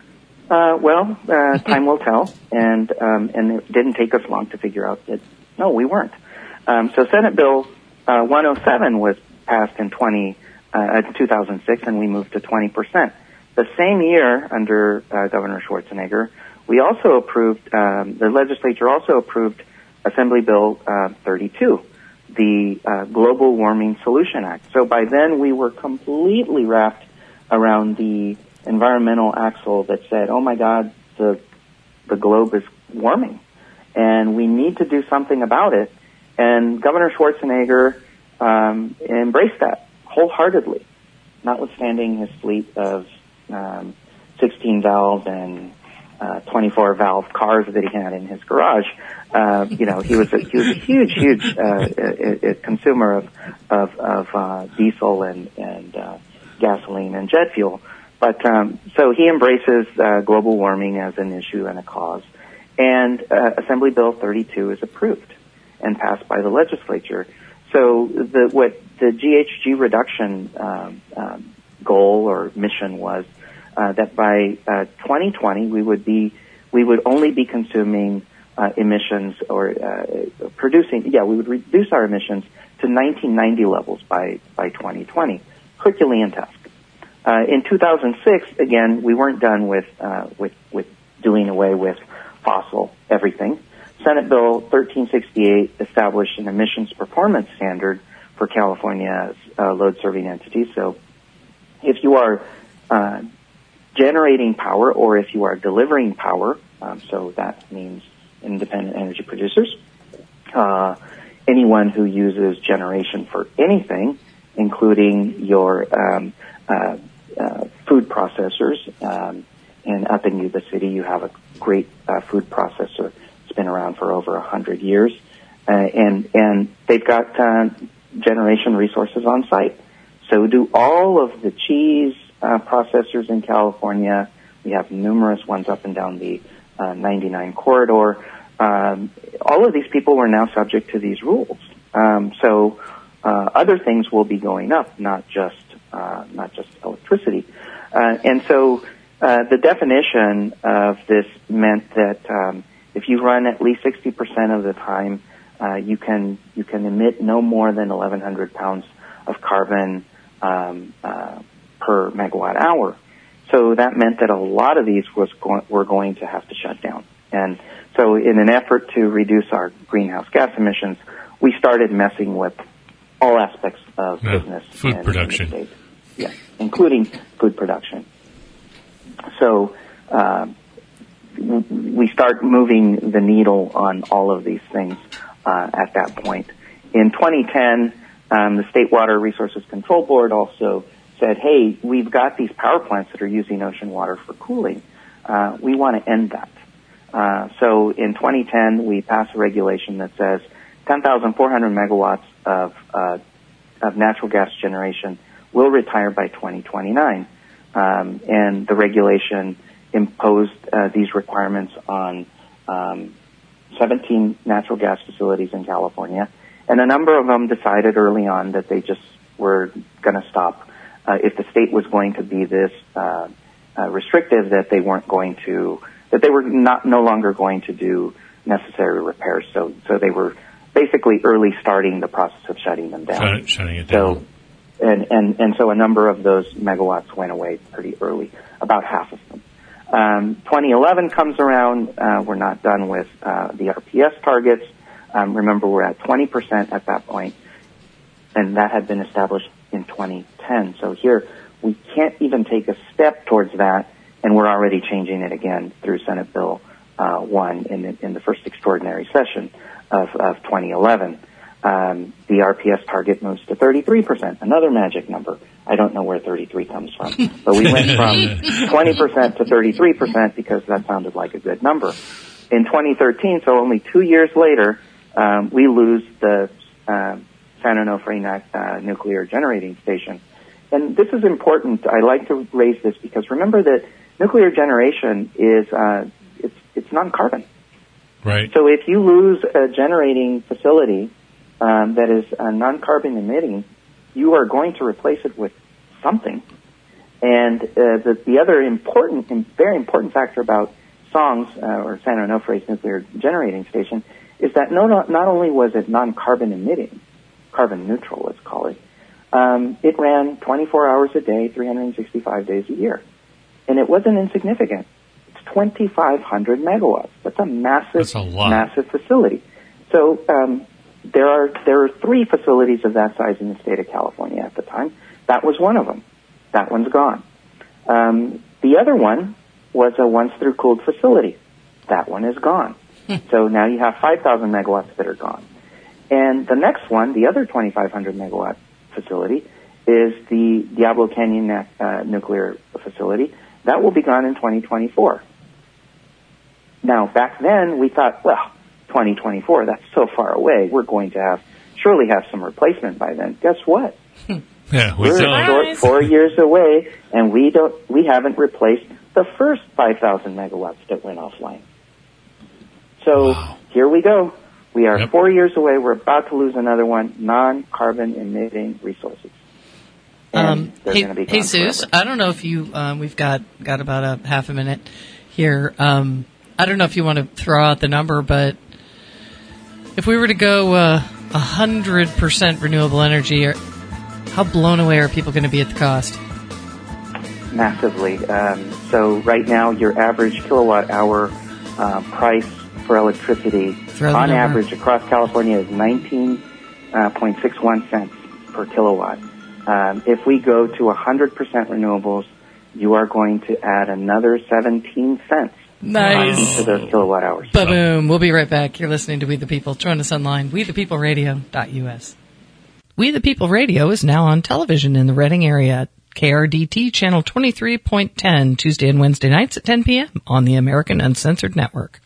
[SPEAKER 4] Uh, well, uh, time will tell, and um, and it didn't take us long to figure out that no, we weren't. Um, so Senate Bill uh, one oh seven was passed in twenty uh, two thousand six, and we moved to twenty percent. The same year, under uh, Governor Schwarzenegger, we also approved. Um, the legislature also approved Assembly Bill uh, thirty-two, the uh, Global Warming Solution Act. So by then, we were completely wrapped around the environmental axle that said, oh my God, the the globe is warming, and we need to do something about it. And Governor Schwarzenegger um, embraced that wholeheartedly, notwithstanding his fleet of um, sixteen valve and uh, twenty-four valve cars that he had in his garage. Uh, you know, he was a, he was a huge, huge uh, a, a consumer of of, of uh, diesel and and uh, gasoline and jet fuel. But um, so he embraces uh, global warming as an issue and a cause, and uh, Assembly Bill thirty-two is approved and passed by the legislature. So the what the G H G reduction um, um, goal or mission was uh, that by uh, twenty twenty we would be we would only be consuming uh, emissions or uh, producing yeah we would reduce our emissions to nineteen ninety levels by by twenty twenty. Herculean task. Uh, in two thousand six, again, we weren't done with, uh, with, with doing away with fossil everything. Senate Bill thirteen sixty-eight established an emissions performance standard for California's uh, load-serving entities. So if you are uh, generating power or if you are delivering power, um, so that means independent energy producers, uh, anyone who uses generation for anything, including your um, uh, uh, food processors. Um, and up in Yuba City, you have a great uh, food processor. It's been around for over a hundred years, uh, and and they've got uh, generation resources on site. So do all of the cheese uh, processors in California. We have numerous ones up and down the uh, ninety-nine corridor. Um, all of these people were now subject to these rules. Um, so uh, other things will be going up, not just uh, not just electricity. Uh, and so uh, the definition of this meant that um, if you run at least sixty percent of the time, uh, you can you can emit no more than eleven hundred pounds of carbon um, uh, per megawatt hour. So that meant that a lot of these was go- were going to have to shut down. And so in an effort to reduce our greenhouse gas emissions, we started messing with all aspects of
[SPEAKER 2] yeah,
[SPEAKER 4] business.
[SPEAKER 2] Food
[SPEAKER 4] and
[SPEAKER 2] production.
[SPEAKER 4] and yes, including food production. So uh, we start moving the needle on all of these things uh, at that point. In twenty ten, um, the State Water Resources Control Board also said, hey, we've got these power plants that are using ocean water for cooling. Uh, we want to end that. Uh, so in twenty ten, we passed a regulation that says ten thousand four hundred megawatts of, uh, of natural gas generation will retire by twenty twenty-nine. Um, and the regulation imposed uh, these requirements on um, seventeen natural gas facilities in California. And a number of them decided early on that they just were going to stop. Uh, if the state was going to be this uh, uh, uh, restrictive that they weren't going to, that they were not no longer going to do necessary repairs. So, so they were basically early starting the process of shutting them down.
[SPEAKER 2] Shut, shutting it down.
[SPEAKER 4] So, and, and, and so a number of those megawatts went away pretty early, about half of them. Um, twenty eleven comes around. Uh, we're not done with uh, the R P S targets. Um, remember, we're at twenty percent at that point, and that had been established in twenty ten. So here, we can't even take a step towards that, and we're already changing it again through Senate Bill uh, one in the, in the first extraordinary session of, of twenty eleven. Um, the R P S target moves to thirty-three percent, another magic number. I don't know where thirty-three comes from, but we went from twenty percent to thirty-three percent because that sounded like a good number. In twenty thirteen, so only two years later, um, we lose the uh, San Onofre uh, nuclear generating station. And this is important. I like to raise this because remember that nuclear generation is uh, it's it's non-carbon.
[SPEAKER 2] Right.
[SPEAKER 4] So if you lose a generating facility um, that is uh, non-carbon emitting, you are going to replace it with something. And uh, the, the other important and very important factor about SONG's, uh, or San Onofre's nuclear generating station, is that no, not, not only was it non-carbon emitting, carbon neutral, let's call it, um, it ran twenty-four hours a day, three hundred sixty-five days a year. And it wasn't insignificant. It's twenty-five hundred megawatts. That's a massive,
[SPEAKER 2] That's a lot.
[SPEAKER 4] massive facility. So um, there are there are three facilities of that size in the state of California at the time. That was one of them. That one's gone. Um, the other one was a once-through cooled facility. That one is gone. So now you have five thousand megawatts that are gone. And the next one, the other twenty-five hundred megawatt facility, is the Diablo Canyon uh, nuclear facility. That will be gone in twenty twenty-four. Now, back then, we thought, well, twenty twenty-four, that's so far away. We're going to have, surely have some replacement by then. Guess what?
[SPEAKER 2] Yeah, we
[SPEAKER 4] We're
[SPEAKER 2] don't.
[SPEAKER 4] short four years away, and we don't, we haven't replaced the first five thousand megawatts that went offline. So
[SPEAKER 2] Wow.
[SPEAKER 4] here we go. We are
[SPEAKER 2] Yep.
[SPEAKER 4] four years away. We're about to lose another one, non-carbon emitting resources. And
[SPEAKER 1] Um,
[SPEAKER 4] they're
[SPEAKER 1] hey,
[SPEAKER 4] gonna be gone
[SPEAKER 1] Jesus,
[SPEAKER 4] forever.
[SPEAKER 1] I don't know if you, um, we've got, got about a half a minute here. Um, I don't know if you want to throw out the number, but if we were to go uh, one hundred percent renewable energy, or, how blown away are people going to be at the cost?
[SPEAKER 4] Massively. Um, so right now, your average kilowatt hour uh, price for electricity
[SPEAKER 1] Throw the
[SPEAKER 4] on
[SPEAKER 1] number.
[SPEAKER 4] average across California is nineteen point six one cents per kilowatt. Um, if we go to one hundred percent renewables, you are going to add another seventeen cents
[SPEAKER 1] Nice.
[SPEAKER 4] to those kilowatt hours.
[SPEAKER 1] Ba-boom. We'll be right back. You're listening to We the People. Join us online, we the people radio dot u s. We the People Radio is now on television in the Redding area. K R D T channel twenty-three point ten, Tuesday and Wednesday nights at ten p.m. on the American Uncensored Network.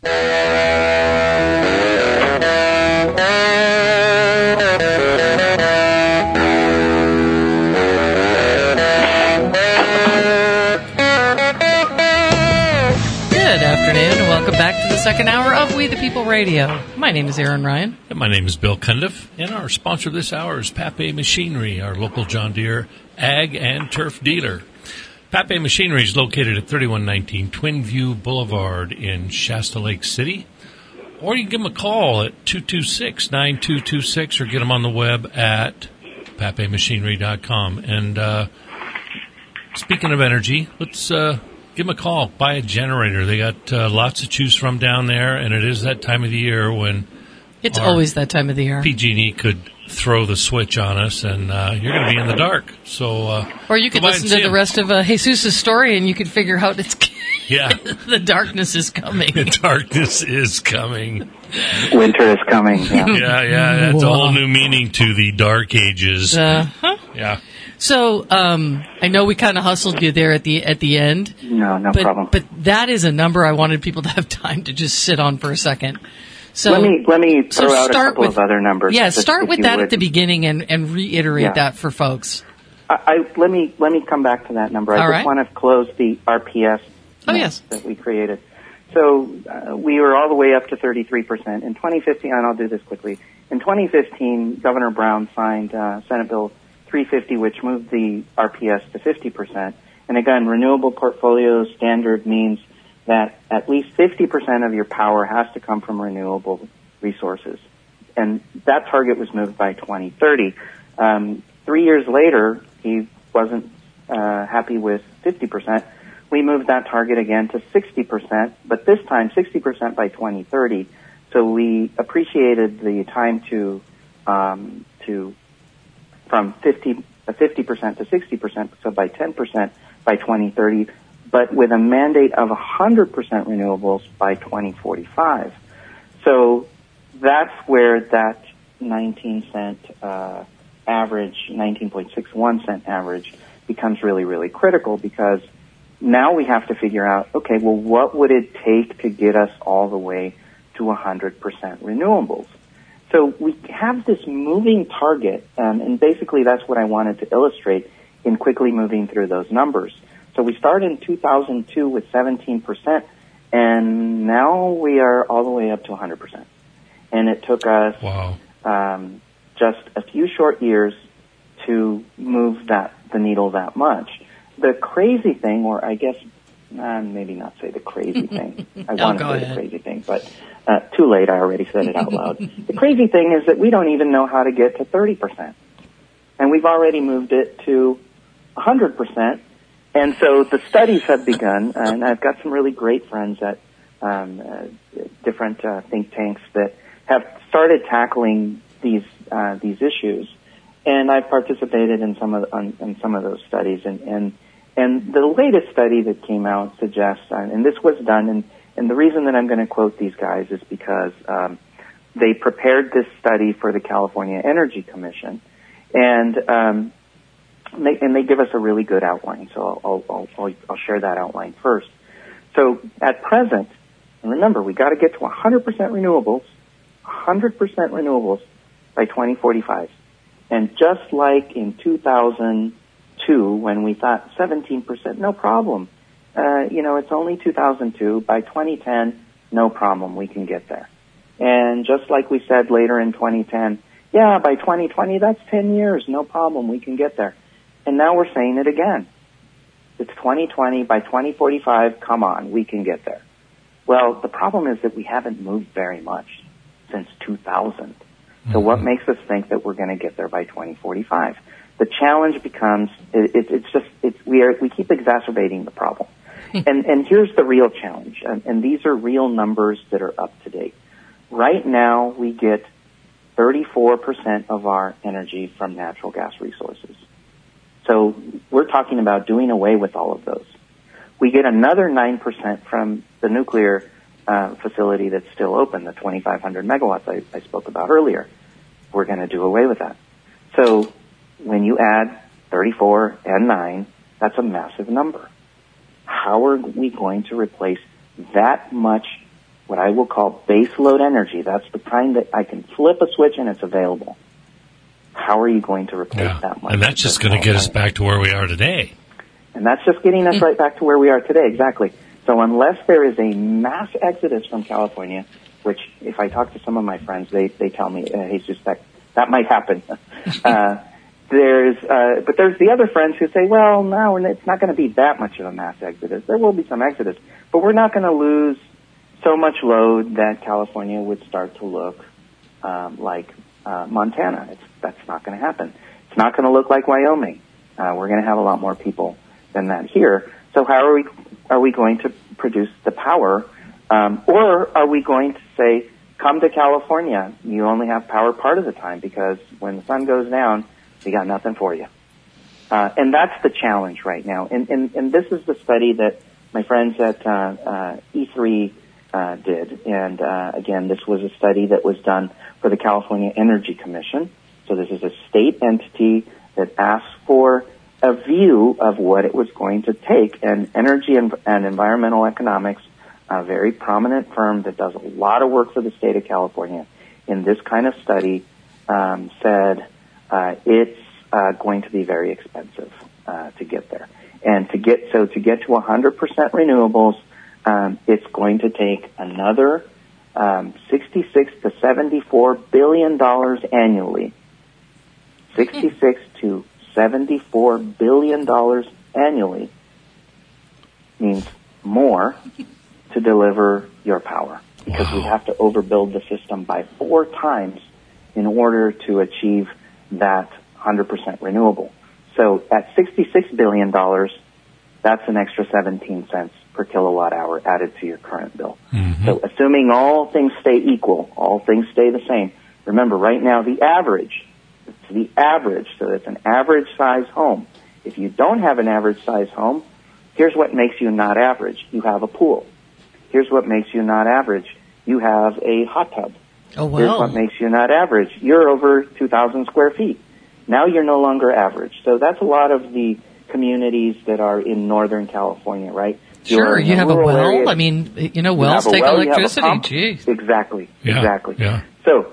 [SPEAKER 1] Good afternoon and welcome back to the second hour of We the People Radio. My name is Aaron Ryan.
[SPEAKER 2] And my name is Bill Cundiff, and our sponsor this hour is Pape Machinery, our local John Deere ag and turf dealer. Pape Machinery is located at thirty-one nineteen Twin View Boulevard in Shasta Lake City. Or you can give them a call at two two six, nine two two six or get them on the web at pape machinery dot com. And uh, speaking of energy, let's uh, give them a call. Buy a generator. They got uh, lots to choose from down there, and it is that time of the year when
[SPEAKER 1] It's
[SPEAKER 2] Our
[SPEAKER 1] always that time of the year.
[SPEAKER 2] P G and E could throw the switch on us, and uh, you're going to be in the dark. So, uh,
[SPEAKER 1] Or you could
[SPEAKER 2] go by
[SPEAKER 1] listen
[SPEAKER 2] and
[SPEAKER 1] to
[SPEAKER 2] see
[SPEAKER 1] the
[SPEAKER 2] 'em.
[SPEAKER 1] rest of uh, Jesus' story and you could figure out it's
[SPEAKER 2] Yeah,
[SPEAKER 1] the darkness is coming.
[SPEAKER 2] the darkness is coming.
[SPEAKER 4] Winter is coming. Yeah.
[SPEAKER 2] Yeah, yeah, that's a whole new meaning to the Dark Ages.
[SPEAKER 1] Uh-huh.
[SPEAKER 2] Yeah.
[SPEAKER 1] So um, I know we kind of hustled you there at the at the end,
[SPEAKER 4] No, no
[SPEAKER 1] but
[SPEAKER 4] problem.
[SPEAKER 1] but that is a number I wanted people to have time to just sit on for a second. So
[SPEAKER 4] let me let me
[SPEAKER 1] so
[SPEAKER 4] throw out a
[SPEAKER 1] start
[SPEAKER 4] couple
[SPEAKER 1] with
[SPEAKER 4] of other numbers.
[SPEAKER 1] Yeah,
[SPEAKER 4] just
[SPEAKER 1] start
[SPEAKER 4] if
[SPEAKER 1] with
[SPEAKER 4] you
[SPEAKER 1] that
[SPEAKER 4] would.
[SPEAKER 1] at the beginning and, and reiterate
[SPEAKER 4] Yeah.
[SPEAKER 1] that for folks.
[SPEAKER 4] I, I let me let me come back to that number. I
[SPEAKER 1] All
[SPEAKER 4] just
[SPEAKER 1] right.
[SPEAKER 4] want to close the R P S
[SPEAKER 1] Oh,
[SPEAKER 4] net
[SPEAKER 1] yes.
[SPEAKER 4] that we created. So uh, we were all the way up to thirty-three percent. In twenty fifteen, and I'll do this quickly, in twenty fifteen, Governor Brown signed uh, Senate Bill three fifty, which moved the R P S to fifty percent, And again, renewable portfolio standard means that at least fifty percent of your power has to come from renewable resources. And that target was moved by twenty thirty. Um, three years later, he wasn't uh, happy with fifty percent. We moved that target again to sixty percent, but this time sixty percent by twenty thirty. So we appreciated the time to um, to from fifty percent to sixty percent, so by ten percent by twenty thirty, but with a mandate of one hundred percent renewables by twenty forty-five. So that's where that nineteen cent uh, average, nineteen point six one cent average becomes really, really critical, because now we have to figure out, okay, well, what would it take to get us all the way to one hundred percent renewables? So we have this moving target, um, and basically that's what I wanted to illustrate in quickly moving through those numbers. So we started in two thousand two with seventeen percent, and now we are all the way up to one hundred percent. And it took us
[SPEAKER 2] wow.
[SPEAKER 4] um, just a few short years to move that the needle that much. The crazy thing, or I guess uh, maybe not say the crazy thing. I
[SPEAKER 1] oh,
[SPEAKER 4] want to say
[SPEAKER 1] ahead.
[SPEAKER 4] the crazy thing, but uh, too late. I already said it out loud. The crazy thing is that we don't even know how to get to thirty percent. And we've already moved it to one hundred percent. And so the studies have begun, and I've got some really great friends at um, uh, different uh, think tanks that have started tackling these uh, these issues. And I've participated in some of on, in some of those studies, and, and and the latest study that came out suggests, uh, and this was done, and, and the reason that I'm going to quote these guys is because um, they prepared this study for the California Energy Commission, and um, they, and they give us a really good outline. So I'll I'll, I'll I'll share that outline first. So at present, and remember, we got to get to one hundred percent renewables, one hundred percent renewables by twenty forty-five. And just like in two thousand two, when we thought seventeen percent, no problem. Uh, you know, it's only two thousand two. By twenty ten, no problem. We can get there. And just like we said later in twenty ten, yeah, by twenty twenty, that's ten years. No problem. We can get there. And now we're saying it again. It's twenty twenty. By twenty forty-five, come on, we can get there. Well, the problem is that we haven't moved very much since two thousand. So what makes us think that we're going to get there by twenty forty-five? The challenge becomes, it, it, it's just, it's, we are, we keep exacerbating the problem. and, and here's the real challenge, and, and these are real numbers that are up to date. Right now, we get thirty-four percent of our energy from natural gas resources. So we're talking about doing away with all of those. We get another nine percent from the nuclear Uh, facility that's still open, the twenty-five hundred megawatts I, I spoke about earlier. We're going to do away with that. So when you add thirty-four and nine, that's a massive number. How are we going to replace that much, what I will call base load energy? That's the kind that I can flip a switch and it's available. How are you going to replace
[SPEAKER 2] Yeah.
[SPEAKER 4] that much?
[SPEAKER 2] And that's just going to get us back to where we are today.
[SPEAKER 4] And that's just getting us right back to where we are today, exactly. So unless there is a mass exodus from California, which if I talk to some of my friends, they, they tell me, uh, hey, just that, that might happen. uh, there's, uh, but there's the other friends who say, well, no, it's not going to be that much of a mass exodus. There will be some exodus, but we're not going to lose so much load that California would start to look, um, like, uh, Montana. It's, that's not going to happen. It's not going to look like Wyoming. Uh, we're going to have a lot more people than that here. So how are we, are we going to produce the power? Um, or are we going to say, come to California, you only have power part of the time because when the sun goes down, we got nothing for you. Uh, and that's the challenge right now. And, and, and this is the study that my friends at, uh, uh, E three, uh, did. And, uh, again, this was a study that was done for the California Energy Commission. So this is a state entity that asks for a view of what it was going to take. And Energy and, and Environmental Economics, a very prominent firm that does a lot of work for the state of California, in this kind of study, um, said uh, it's uh, going to be very expensive uh, to get there. And to get so to get to one hundred percent renewables, um, it's going to take another um, sixty-six to seventy-four billion dollars annually. sixty-six to seventy-four billion dollars annually means more to deliver your power, because
[SPEAKER 2] Wow.
[SPEAKER 4] we have to overbuild the system by four times in order to achieve that one hundred percent renewable. So at sixty-six billion dollars, that's an extra seventeen cents per kilowatt hour added to your current bill.
[SPEAKER 2] Mm-hmm.
[SPEAKER 4] So assuming all things stay equal, all things stay the same. Remember, right now, the average, it's the average, so it's an average size home. If you don't have an average size home, here's what makes you not average. You have a pool. Here's what makes you not average. You have a hot tub.
[SPEAKER 1] Oh,
[SPEAKER 4] Here's
[SPEAKER 1] well.
[SPEAKER 4] what makes you not average. You're over two thousand square feet. Now you're no longer average. So that's a lot of the communities that are in Northern California, right?
[SPEAKER 1] Sure,
[SPEAKER 4] You're in
[SPEAKER 1] you have a
[SPEAKER 4] rural
[SPEAKER 1] well.
[SPEAKER 4] areas.
[SPEAKER 1] I mean, you know,
[SPEAKER 4] You
[SPEAKER 1] wells
[SPEAKER 4] have a
[SPEAKER 1] take
[SPEAKER 4] well, you have a
[SPEAKER 1] electricity.
[SPEAKER 4] pump.
[SPEAKER 1] Jeez.
[SPEAKER 4] Exactly,
[SPEAKER 2] Yeah,
[SPEAKER 4] exactly.
[SPEAKER 2] yeah.
[SPEAKER 4] So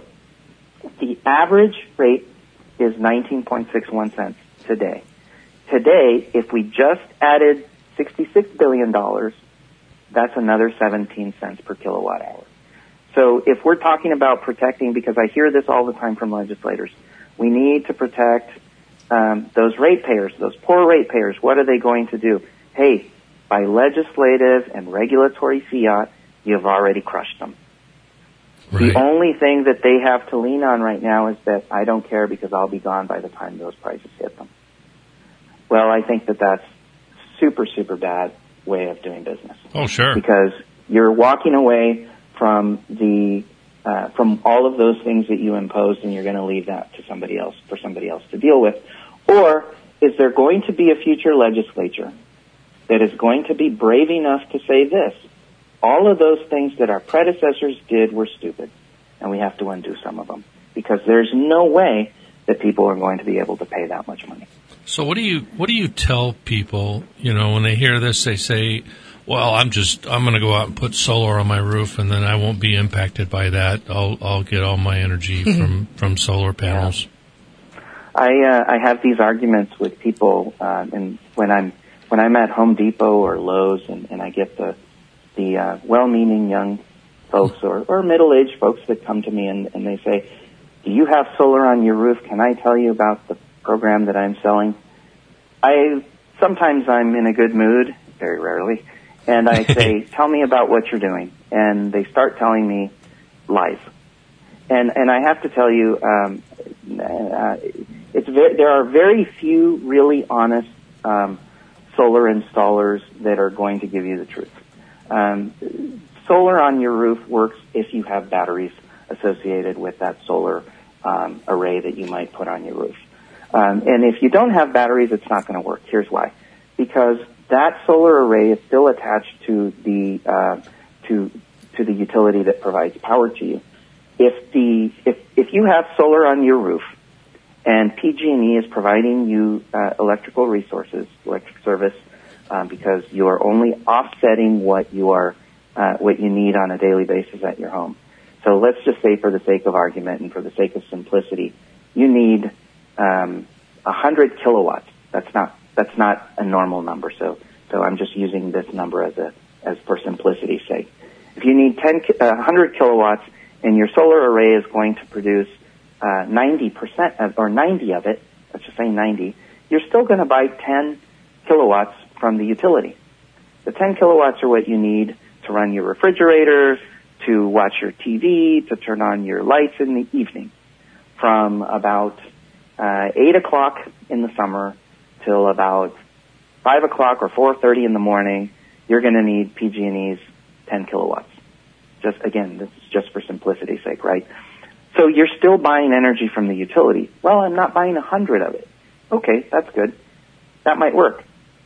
[SPEAKER 4] the average rate is nineteen point six one cents today. Today, if we just added sixty-six billion dollars, that's another seventeen cents per kilowatt hour. So if we're talking about protecting, because I hear this all the time from legislators, we need to protect um, those ratepayers, those poor ratepayers. What are they going to do? Hey, by legislative and regulatory fiat, you've already crushed them.
[SPEAKER 2] Right.
[SPEAKER 4] The only thing that they have to lean on right now is that I don't care because I'll be gone by the time those prices hit them. Well, I think that that's super, super bad way of doing business.
[SPEAKER 2] Oh, sure.
[SPEAKER 4] Because you're walking away from the uh, from all of those things that you imposed, and you're going to leave that to somebody else for somebody else to deal with. Or is there going to be a future legislature that is going to be brave enough to say this? All of those things that our predecessors did were stupid, and we have to undo some of them, because there's no way that people are going to be able to pay that much money.
[SPEAKER 2] So what do you what do you tell people, you know, when they hear this, they say, well, I'm just I'm going to go out and put solar on my roof, and then I won't be impacted by that. I'll I'll get all my energy from, from solar panels.
[SPEAKER 4] I uh, I have these arguments with people, uh, and when I'm when I'm at Home Depot or Lowe's, and, and I get the the uh, well-meaning young folks or, or middle-aged folks that come to me and, and they say, "Do you have solar on your roof? Can I tell you about the program that I'm selling?" I sometimes I'm in a good mood, very rarely, and I say, "Tell me about what you're doing," and they start telling me lies. And and I have to tell you, um, uh, it's very, there are very few really honest um, solar installers that are going to give you the truth. Um, solar on your roof works if you have batteries associated with that solar um, array that you might put on your roof. Um, and if you don't have batteries, it's not going to work. Here's why: because that solar array is still attached to the uh, to to the utility that provides power to you. If the if if you have solar on your roof and P G and E is providing you uh, electrical resources, electric service, um, because you are only offsetting what you are uh, what you need on a daily basis at your home. So let's just say, for the sake of argument and for the sake of simplicity, you need um, one hundred kilowatts. That's not that's not a normal number. So so I'm just using this number as a as for simplicity's sake. If you need ten uh, one hundred kilowatts and your solar array is going to produce uh, ninety percent of, or ninety of it, let's just say ninety, you're still going to buy ten kilowatts from the utility. The ten kilowatts are what you need to run your refrigerator, to watch your T V, to turn on your lights in the evening. From about uh, eight o'clock in the summer till about five o'clock or four thirty in the morning, you're going to need P G and E's ten kilowatts. Just, again, this is just for simplicity's sake, right? So you're still buying energy from the utility. Well, I'm not buying a hundred of it. Okay, that's good. That might work.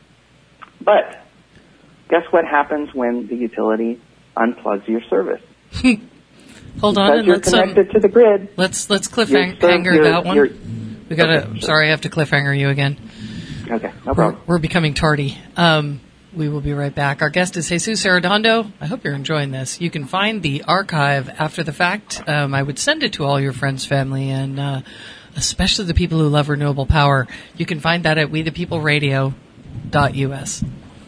[SPEAKER 4] But guess what happens when the utility unplugs your service?
[SPEAKER 1] Hold on,
[SPEAKER 4] Because
[SPEAKER 1] and
[SPEAKER 4] you're
[SPEAKER 1] let's um,
[SPEAKER 4] connected to the grid.
[SPEAKER 1] let's let's
[SPEAKER 4] You're
[SPEAKER 1] cliffhanger
[SPEAKER 4] served- you're-
[SPEAKER 1] that one.
[SPEAKER 4] you're-
[SPEAKER 1] We got to.
[SPEAKER 4] Okay, sure.
[SPEAKER 1] Sorry, I have to cliffhanger you again.
[SPEAKER 4] Okay, no
[SPEAKER 1] We're,
[SPEAKER 4] problem.
[SPEAKER 1] we're becoming tardy. Um, we will be right back. Our guest is Jesus Arredondo. I hope you're enjoying this. You can find the archive after the fact. Um, I would send it to all your friends, family, and uh, especially the people who love renewable power. You can find that at we the people radio dot U S.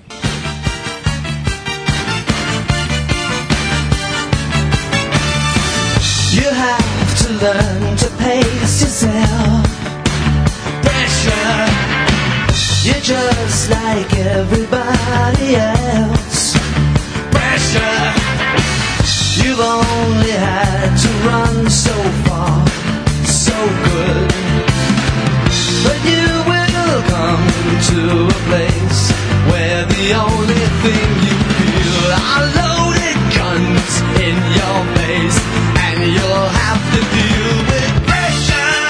[SPEAKER 5] You have to learn to pace yourself. Pressure. You're just like everybody else. Pressure. You've only had to run so far, so good. But you will come to a place where the only thing you feel are loaded guns in your face, and you'll have to deal with pressure.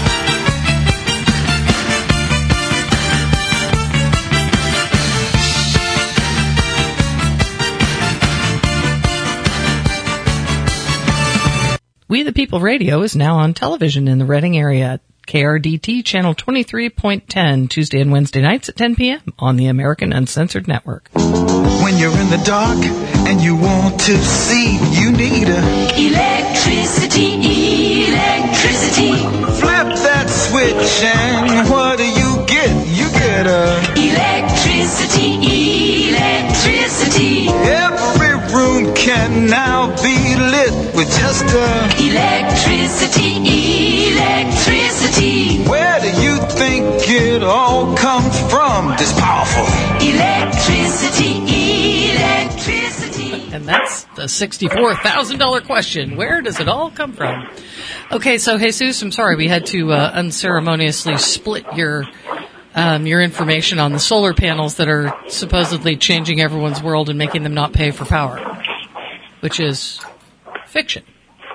[SPEAKER 1] We the People Radio is now on television in the Reading area. K R D T Channel twenty-three point ten, Tuesday and Wednesday nights at ten p.m. on the American Uncensored Network.
[SPEAKER 7] When you're in the dark and you want to see, you need a
[SPEAKER 8] electricity, electricity.
[SPEAKER 7] Flip that switch and what do you get? You get a
[SPEAKER 8] electricity, electricity.
[SPEAKER 7] Every room can now be lit with just a
[SPEAKER 8] electricity, electricity.
[SPEAKER 7] Where do you think it all comes from? This powerful
[SPEAKER 8] electricity, electricity.
[SPEAKER 1] And that's the sixty-four thousand dollars question. Where does it all come from? Okay, so Jesus, I'm sorry we had to uh, unceremoniously split your um, your information on the solar panels that are supposedly changing everyone's world and making them not pay for power, which is fiction.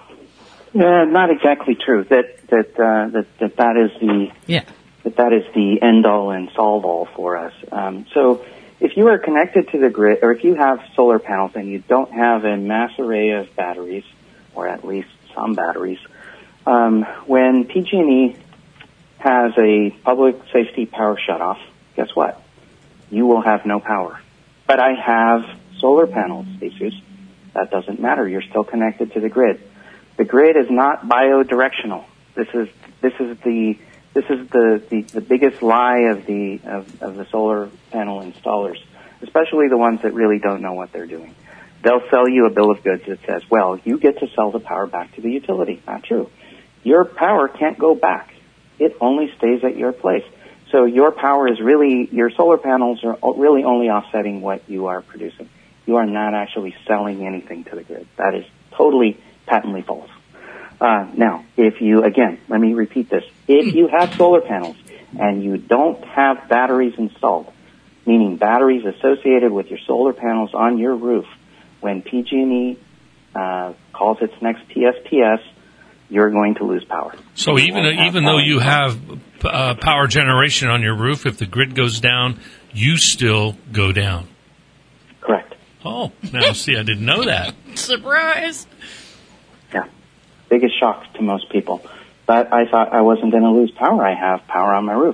[SPEAKER 4] Uh, not exactly true. That that, uh, that that that is the
[SPEAKER 1] yeah.
[SPEAKER 4] that that is the end all and solve all for us. Um, so, if you are connected to the grid, or if you have solar panels and you don't have a mass array of batteries, or at least some batteries, um, when P G and E has a public safety power shutoff, guess what? You will have no power. But I have solar panels, Jesus. That doesn't matter. You're still connected to the grid. The grid is not biodirectional. This is this is the this is the, the, the biggest lie of the of, of the solar panel installers, especially the ones that really don't know what they're doing. They'll sell you a bill of goods that says, "Well, you get to sell the power back to the utility." Not true. Your power can't go back. It only stays at your place. So your power is really, your solar panels are really only offsetting what you are producing. You are not actually selling anything to the grid. That is totally, patently false. Uh, now, if you, again, let me repeat this. If you have solar panels and you don't have batteries installed, meaning batteries associated with your solar panels on your roof, when P G and E uh, calls its next P S P S, you're going to lose power.
[SPEAKER 2] So
[SPEAKER 4] you
[SPEAKER 2] even even though you have uh, power generation on your roof, if the grid goes down, you still go down.
[SPEAKER 4] Correct.
[SPEAKER 2] Oh, now see, I didn't know that.
[SPEAKER 1] Surprise!
[SPEAKER 4] Yeah, biggest shock to most people. But I thought I wasn't going to lose power. I have power on my roof.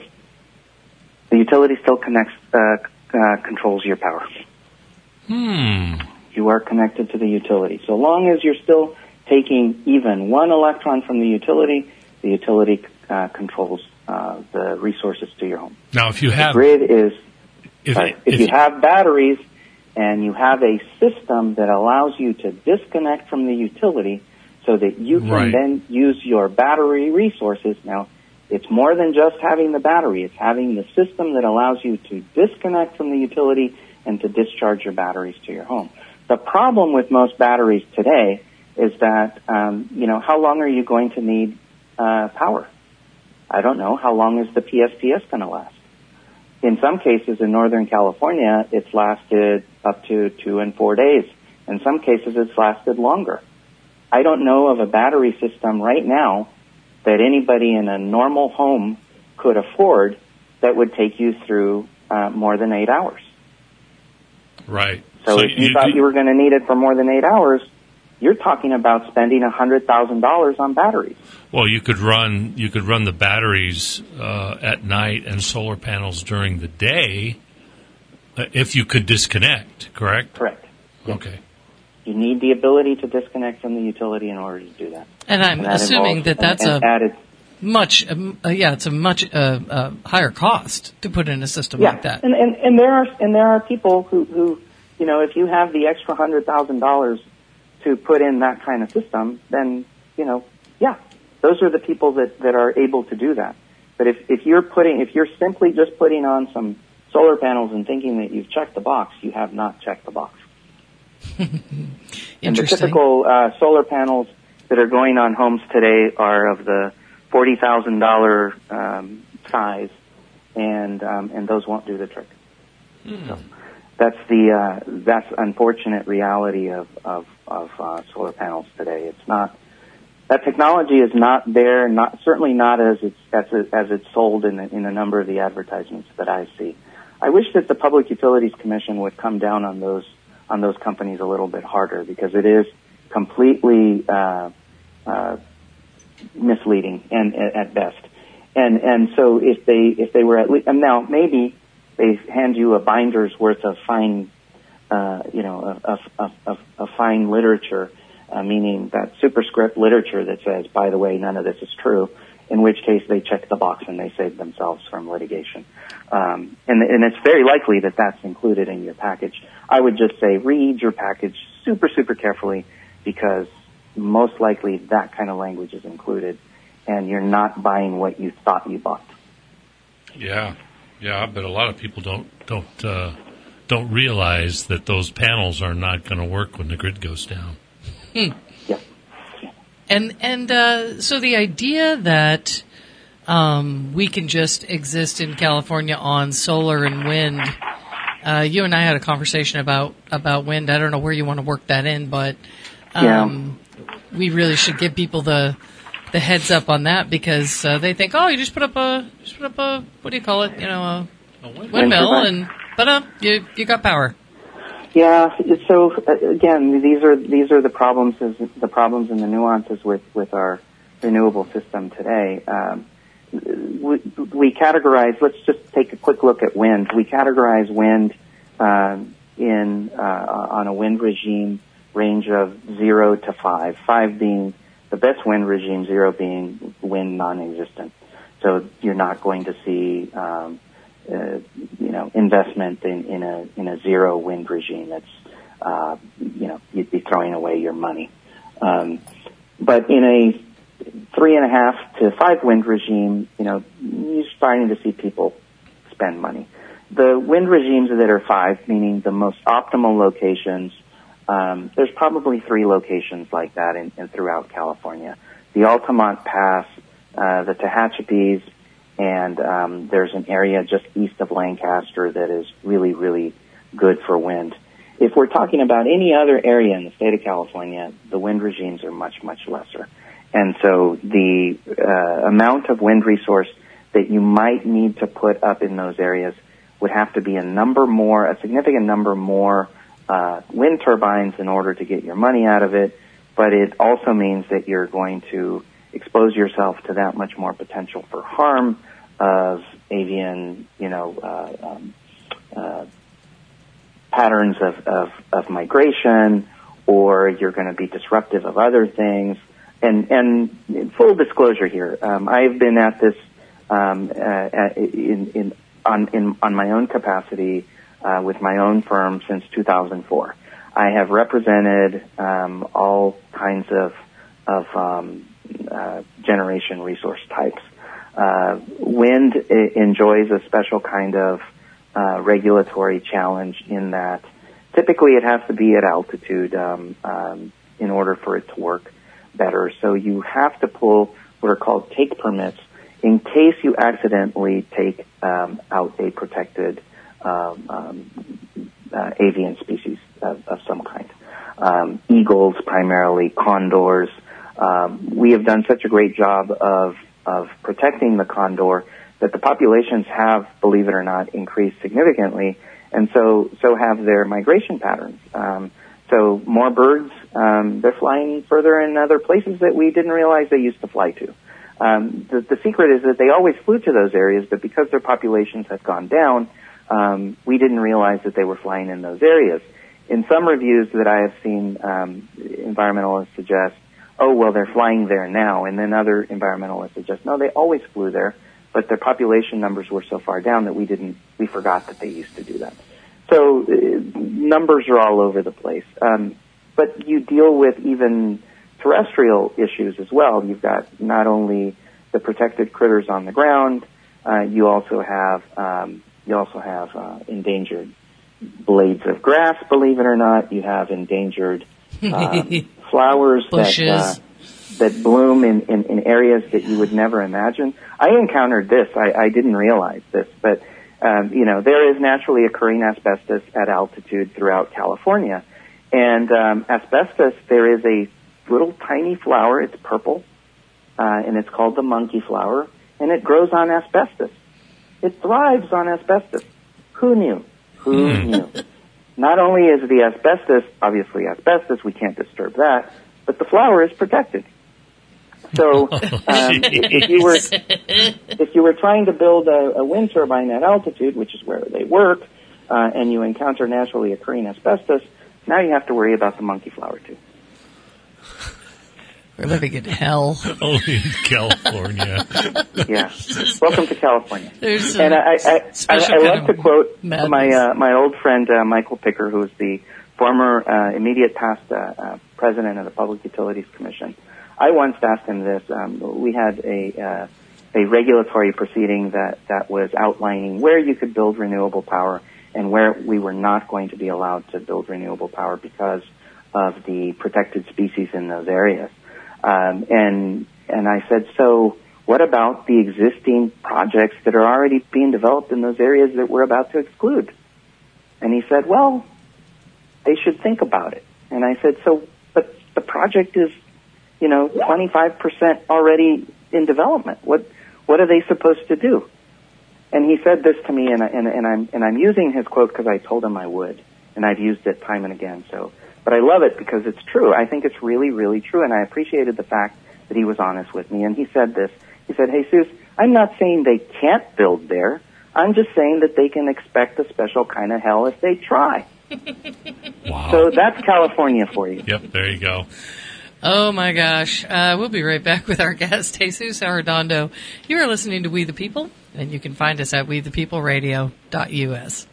[SPEAKER 4] The utility still connects, uh, uh, controls your power.
[SPEAKER 2] Hmm.
[SPEAKER 4] You are connected to the utility. So long as you're still taking even one electron from the utility, the utility uh, controls uh, the resources to your home.
[SPEAKER 2] Now, if you have
[SPEAKER 4] the grid is
[SPEAKER 2] if,
[SPEAKER 4] sorry,
[SPEAKER 2] if,
[SPEAKER 4] if you have batteries and you have a system that allows you to disconnect from the utility so that you can
[SPEAKER 2] right.
[SPEAKER 4] then use your battery resources. Now, it's more than just having the battery. It's having the system that allows you to disconnect from the utility and to discharge your batteries to your home. The problem with most batteries today is that, um, you know, how long are you going to need uh, power? I don't know. How long is the P S P S going to last? In some cases in Northern California, it's lasted up to two and four days. In some cases, it's lasted longer. I don't know of a battery system right now that anybody in a normal home could afford that would take you through uh, more than eight hours.
[SPEAKER 2] Right.
[SPEAKER 4] So, so if you, you thought you were going to need it for more than eight hours, you're talking about spending one hundred thousand dollars on batteries.
[SPEAKER 2] Well, you could run you could run the batteries uh, at night and solar panels during the day uh, if you could disconnect, correct?
[SPEAKER 4] Correct. Yes.
[SPEAKER 2] Okay.
[SPEAKER 4] You need the ability to disconnect from the utility in order to do that.
[SPEAKER 1] And I'm
[SPEAKER 4] and that
[SPEAKER 1] assuming that that's
[SPEAKER 4] and, and
[SPEAKER 1] a
[SPEAKER 4] added,
[SPEAKER 1] much, um, uh, yeah, it's a much uh, uh, higher cost to put in a system
[SPEAKER 4] yeah.
[SPEAKER 1] like that.
[SPEAKER 4] And, and and there are and there are people who, who you know, if you have the extra hundred thousand dollars to put in that kind of system, then, you know, yeah, those are the people that, that are able to do that. But if, if you're putting, if you're simply just putting on some solar panels and thinking that you've checked the box, you have not checked the box. And the typical uh, solar panels that are going on homes today are of the forty thousand dollars um, size, and um, and those won't do the trick. Mm. So that's the uh, that's unfortunate reality of of, of uh, solar panels today. It's not that technology is not there, not certainly not as it's as, it, as it's sold in in a number of the advertisements that I see. I wish that the Public Utilities Commission would come down on those on those companies a little bit harder, because it is completely uh, uh, misleading and at best. And and so if they if they were at least, and now maybe they hand you a binder's worth of fine, uh, you know, of of, of, of fine literature, uh, meaning that superscript literature that says, by the way, none of this is true. In which case they check the box and they save themselves from litigation. Um, and, and it's very likely that that's included in your package. I would just say read your package super, super carefully, because most likely that kind of language is included, and you're not buying what you thought you bought.
[SPEAKER 2] Yeah, yeah, but a lot of people don't don't uh, don't realize that those panels are not going to work when the grid goes down.
[SPEAKER 1] Hmm. And and uh, so the idea that um, we can just exist in California on solar and wind, uh, you and I had a conversation about, about wind. I don't know where you want to work that in, but um, yeah. we really should give people the the heads up on that, because uh, they think, oh, you just put up a just put up a what do you call it? You know, a, a windmill, and but uh, you you got power.
[SPEAKER 4] Yeah. So uh, again, these are these are the problems, the problems and the nuances with, with our renewable system today. Um, we, we categorize. Let's just take a quick look at wind. We categorize wind um, in uh, on a wind regime range of zero to five. Five being the best wind regime, zero being wind non-existent. So you're not going to see. Um, Uh, you know, investment in, in a in a zero wind regime. That's uh, you know, you'd be throwing away your money. Um, but in a three and a half to five wind regime, you know, you're starting to see people spend money. The wind regimes that are five, meaning the most optimal locations, um, there's probably three locations like that in, in throughout California: the Altamont Pass, uh, the Tehachapis, and um, there's an area just east of Lancaster that is really, really good for wind. If we're talking about any other area in the state of California, the wind regimes are much, much lesser. And so the uh, amount of wind resource that you might need to put up in those areas would have to be a number more, a significant number more uh, wind turbines in order to get your money out of it. But it also means that you're going to expose yourself to that much more potential for harm of avian, you know, uh, um, uh, patterns of, of, of migration, or you're going to be disruptive of other things. And, and full disclosure here, um, I've been at this um, uh, in, in, on, in, on my own capacity uh, with my own firm since two thousand four. I have represented um, all kinds of of um, Uh, generation resource types. Uh, wind I- enjoys a special kind of uh, regulatory challenge in that typically it has to be at altitude um, um, in order for it to work better. So you have to pull what are called take permits in case you accidentally take um, out a protected um, um, uh, avian species of, of some kind. Um, eagles primarily, condors. Um, we have done such a great job of of protecting the condor that the populations have, believe it or not, increased significantly, and so so have their migration patterns. Um, so more birds, um, they're flying further in other places that we didn't realize they used to fly to. Um, the, the secret is that they always flew to those areas, but because their populations have gone down, um, we didn't realize that they were flying in those areas. In some reviews that I have seen, um, environmentalists suggest, oh, well, they're flying there now. And then other environmentalists suggest, no, they always flew there, but their population numbers were so far down that we didn't, we forgot that they used to do that. So uh, numbers are all over the place. Um, but you deal with even terrestrial issues as well. You've got not only the protected critters on the ground. Uh, you also have um, you also have uh, endangered blades of grass. Believe it or not, you have endangered um, flowers that uh, that bloom in, in, in areas that you would never imagine. I encountered this. I, I didn't realize this, but um, you know, there is naturally occurring asbestos at altitude throughout California, and um, asbestos. There is a little tiny flower. It's purple, uh, and it's called the monkey flower, and it grows on asbestos. It thrives on asbestos. Who knew? Who
[SPEAKER 2] Hmm.
[SPEAKER 4] knew? Not only is the asbestos, obviously asbestos, we can't disturb that, but the flower is protected. So, um, if you were if you were trying to build a, a wind turbine at altitude, which is where they work, uh, and you encounter naturally occurring asbestos, now you have to worry about the monkey flower too.
[SPEAKER 1] We're living in hell.
[SPEAKER 2] Only in California.
[SPEAKER 4] Yeah. Welcome to California.
[SPEAKER 1] There's
[SPEAKER 4] And
[SPEAKER 1] a
[SPEAKER 4] I, I, I,
[SPEAKER 1] special
[SPEAKER 4] I
[SPEAKER 1] kind
[SPEAKER 4] love
[SPEAKER 1] of
[SPEAKER 4] to quote
[SPEAKER 1] madness.
[SPEAKER 4] my uh, my old friend uh, Michael Picker, who is the former uh, immediate past uh, uh, president of the Public Utilities Commission. I once asked him this. Um, we had a uh, a regulatory proceeding that, that was outlining where you could build renewable power and where we were not going to be allowed to build renewable power because of the protected species in those areas. Um, and and I said, so what about the existing projects that are already being developed in those areas that we're about to exclude? And he said, well, they should think about it. And I said, so, but the project is, you know, twenty-five percent already in development. What what are they supposed to do? And he said this to me, and, I, and, and I'm and I'm using his quote because I told him I would, and I've used it time and again. So, but I love it because it's true. I think it's really, really true, and I appreciated the fact that he was honest with me. And he said this. He said, "Hey, Jesus, I'm not saying they can't build there. I'm just saying that they can expect a special kind of hell if they try."
[SPEAKER 2] Wow.
[SPEAKER 4] So that's California for you.
[SPEAKER 2] Yep, there you go.
[SPEAKER 1] Oh my gosh. Uh, we'll be right back with our guest, Jesus Arredondo. You are listening to We the People, and you can find us at we the people radio dot u s.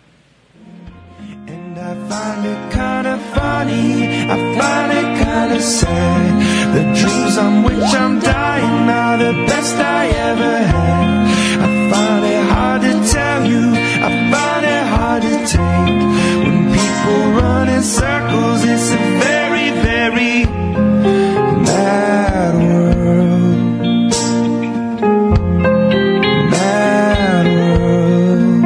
[SPEAKER 5] And I find it kind of funny, I find it kind of sad. The dreams on which I'm dying are the best I ever had. I find it hard to tell you, I find it hard to take. When people run in circles, it's a very, very mad world. Mad world.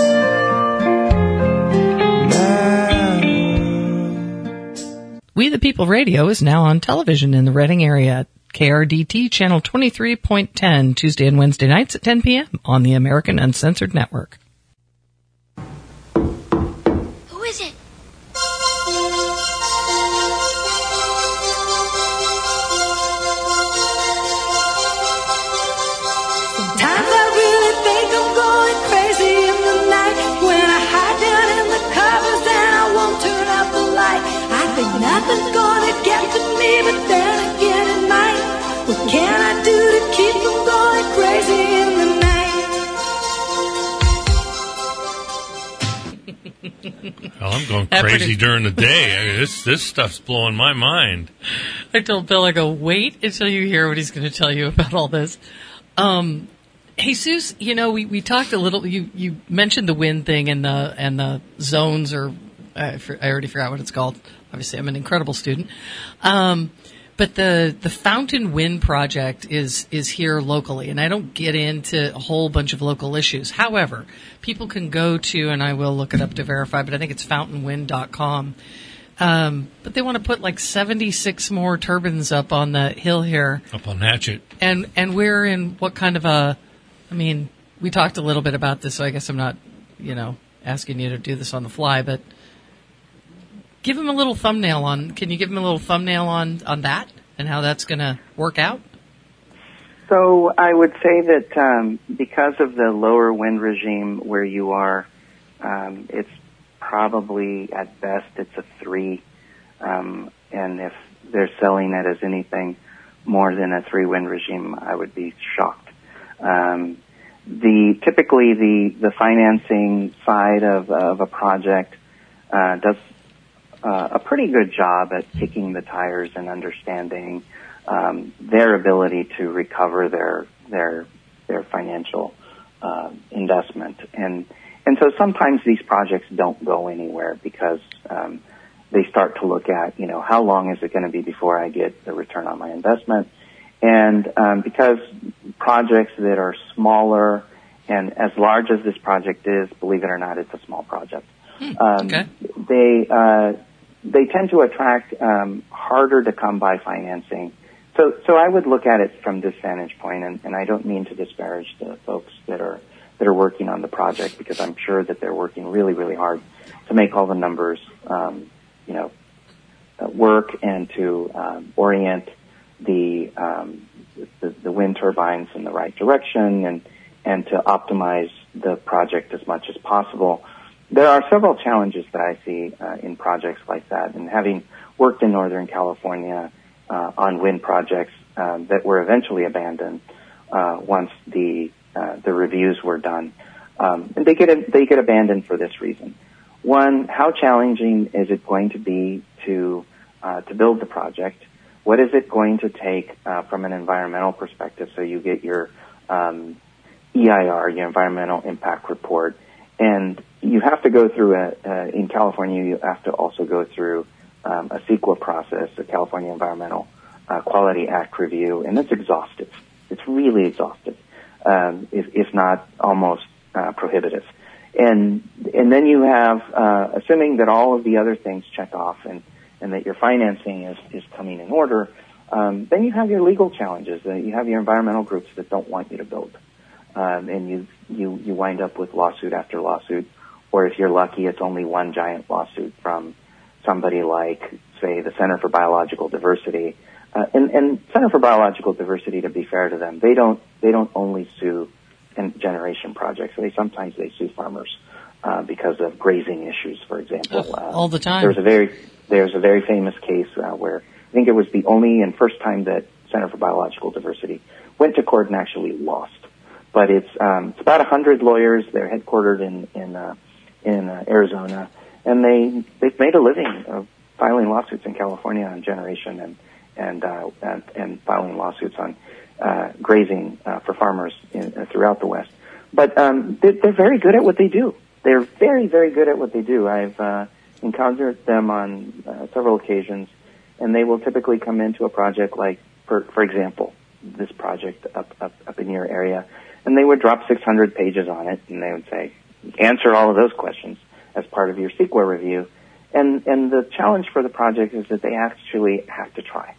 [SPEAKER 5] Mad world.
[SPEAKER 1] We the People Radio is now on television in the Reading area. K R D T channel twenty-three point ten, Tuesday and Wednesday nights at ten p.m. on the American Uncensored Network.
[SPEAKER 8] Who is it?
[SPEAKER 9] Sometimes I really think I'm going crazy in the night when I hide down in the covers and I won't turn out the light. I think nothing's gonna get to me, but then again it might. What can I do to keep from going crazy in the night?
[SPEAKER 2] Well, I'm going
[SPEAKER 1] That
[SPEAKER 2] crazy
[SPEAKER 1] pretty-
[SPEAKER 2] during the day. I mean, this this stuff's blowing my mind.
[SPEAKER 1] I told Bill, I go, wait until you hear what he's going to tell you about all this. Um, Jesus, you know, we, we talked a little, you, you mentioned the wind thing and the, and the zones, or I, for, I already forgot what it's called. Obviously, I'm an incredible student. Um, but the, the Fountain Wind Project is, is here locally, and I don't get into a whole bunch of local issues. However, people can go to, and I will look it up to verify, but I think it's fountain wind dot com. Um, but they want to put like seventy-six more turbines up on the hill here.
[SPEAKER 2] Up on Hatchet.
[SPEAKER 1] And and we're in what kind of a, I mean, we talked a little bit about this, so I guess I'm not, you know, asking you to do this on the fly, but give him a little thumbnail on, can you give him a little thumbnail on, on that and how that's going to work out?
[SPEAKER 4] So I would say that um, because of the lower wind regime where you are, um, it's probably at best it's a three, um, and if they're selling it as anything more than a three wind regime, I would be shocked. Um, the typically the the financing side of of a project uh, does uh, a pretty good job at kicking the tires and understanding um, their ability to recover their their their financial uh, investment. And and so sometimes these projects don't go anywhere because um, they start to look at, you know, how long is it going to be before I get the return on my investment? And um, because projects that are smaller and as large as this project is, believe it or not, it's a small project.
[SPEAKER 1] Hmm,
[SPEAKER 4] um,
[SPEAKER 1] okay.
[SPEAKER 4] They uh, they tend to attract um, harder to come by financing. So so I would look at it from this vantage point, and, and I don't mean to disparage the folks that are that are working on the project, because I'm sure that they're working really really hard to make all the numbers um, you know uh, work and to um, orient the, um, the the wind turbines in the right direction and and to optimize the project as much as possible. There are several challenges that I see uh, in projects like that, and having worked in Northern California uh, on wind projects um, that were eventually abandoned uh, once the uh, the reviews were done, um, and they get they get abandoned for this reason. One, how challenging is it going to be to uh, to build the project? What is it going to take uh, from an environmental perspective? So you get your um, E I R, your environmental impact report, and you have to go through a, uh, in California, you have to also go through um, a CEQA process, the California Environmental uh, Quality Act review, and it's exhaustive. It's really exhaustive, um, if, if not almost uh, prohibitive. And and then you have, uh, assuming that all of the other things check off and, and that your financing is, is coming in order, um, then you have your legal challenges. Uh, you have your environmental groups that don't want you to build. Um, and you, you, you wind up with lawsuit after lawsuit, or if you're lucky, it's only one giant lawsuit from somebody like, say, the Center for Biological Diversity. Uh, and, and Center for Biological Diversity, to be fair to them, they don't, they don't only sue in generation projects. They sometimes they sue farmers, uh, because of grazing issues, for example.
[SPEAKER 1] Uh, all the time.
[SPEAKER 4] There's a very, there's a very famous case, uh, where I think it was the only and first time that Center for Biological Diversity went to court and actually lost. But it's um, it's about a hundred lawyers. They're headquartered in in uh, in uh, Arizona, and they they've made a living of filing lawsuits in California on generation and and uh, and, and filing lawsuits on uh, grazing uh, for farmers in, uh, throughout the West. But um, they're, they're very good at what they do. They're very very good at what they do. I've uh, encountered them on uh, several occasions, and they will typically come into a project like, for for example, this project up up up in your area. And they would drop six hundred pages on it, and they would say, answer all of those questions as part of your CEQA review. And, and the challenge for the project is that they actually have to try.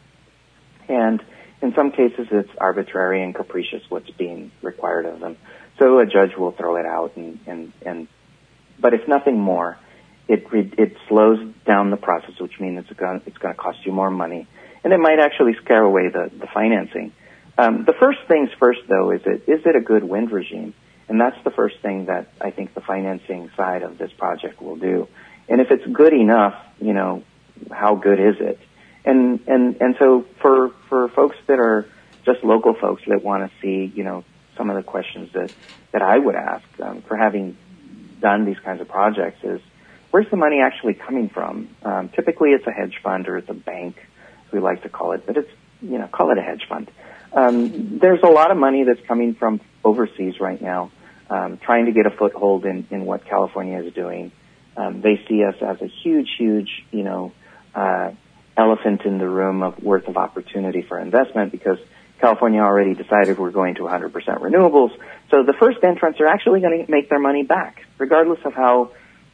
[SPEAKER 4] And in some cases, it's arbitrary and capricious what's being required of them. So a judge will throw it out, and, and, and but if nothing more, it, it slows down the process, which means it's going it's going to cost you more money. And it might actually scare away the, the financing. Um, the first things first, though, is it is it a good wind regime? And that's the first thing that I think the financing side of this project will do. And if it's good enough, you know, how good is it? And and and so for for folks that are just local folks that want to see, you know, some of the questions that that I would ask um, for having done these kinds of projects is, where's the money actually coming from? Um, typically, it's a hedge fund or it's a bank, as we like to call it, but it's, you know, call it a hedge fund. Um, there's a lot of money that's coming from overseas right now, um, trying to get a foothold in, in what California is doing. Um, they see us as a huge, huge, you know, uh, elephant in the room of worth of opportunity for investment, because California already decided we're going to one hundred percent renewables. So the first entrants are actually going to make their money back, regardless of how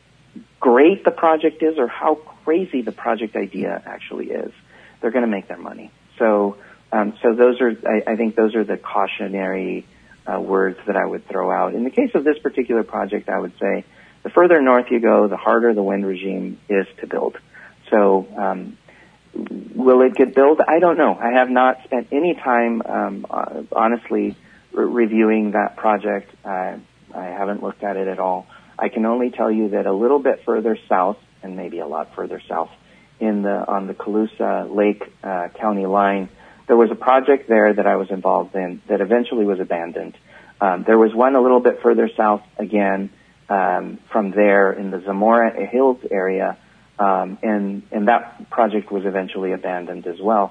[SPEAKER 4] great the project is or how crazy the project idea actually is. They're going to make their money. So, Um, so those are, I, I think those are the cautionary uh, words that I would throw out. In the case of this particular project, I would say the further north you go, the harder the wind regime is to build. So um, will it get built? I don't know. I have not spent any time, um, uh, honestly, re- reviewing that project. Uh, I haven't looked at it at all. I can only tell you that a little bit further south, and maybe a lot further south, in the on the Colusa Lake uh, County line, there was a project there that I was involved in that eventually was abandoned. Um, there was one a little bit further south again, um, from there in the Zamora Hills area, um, and and that project was eventually abandoned as well.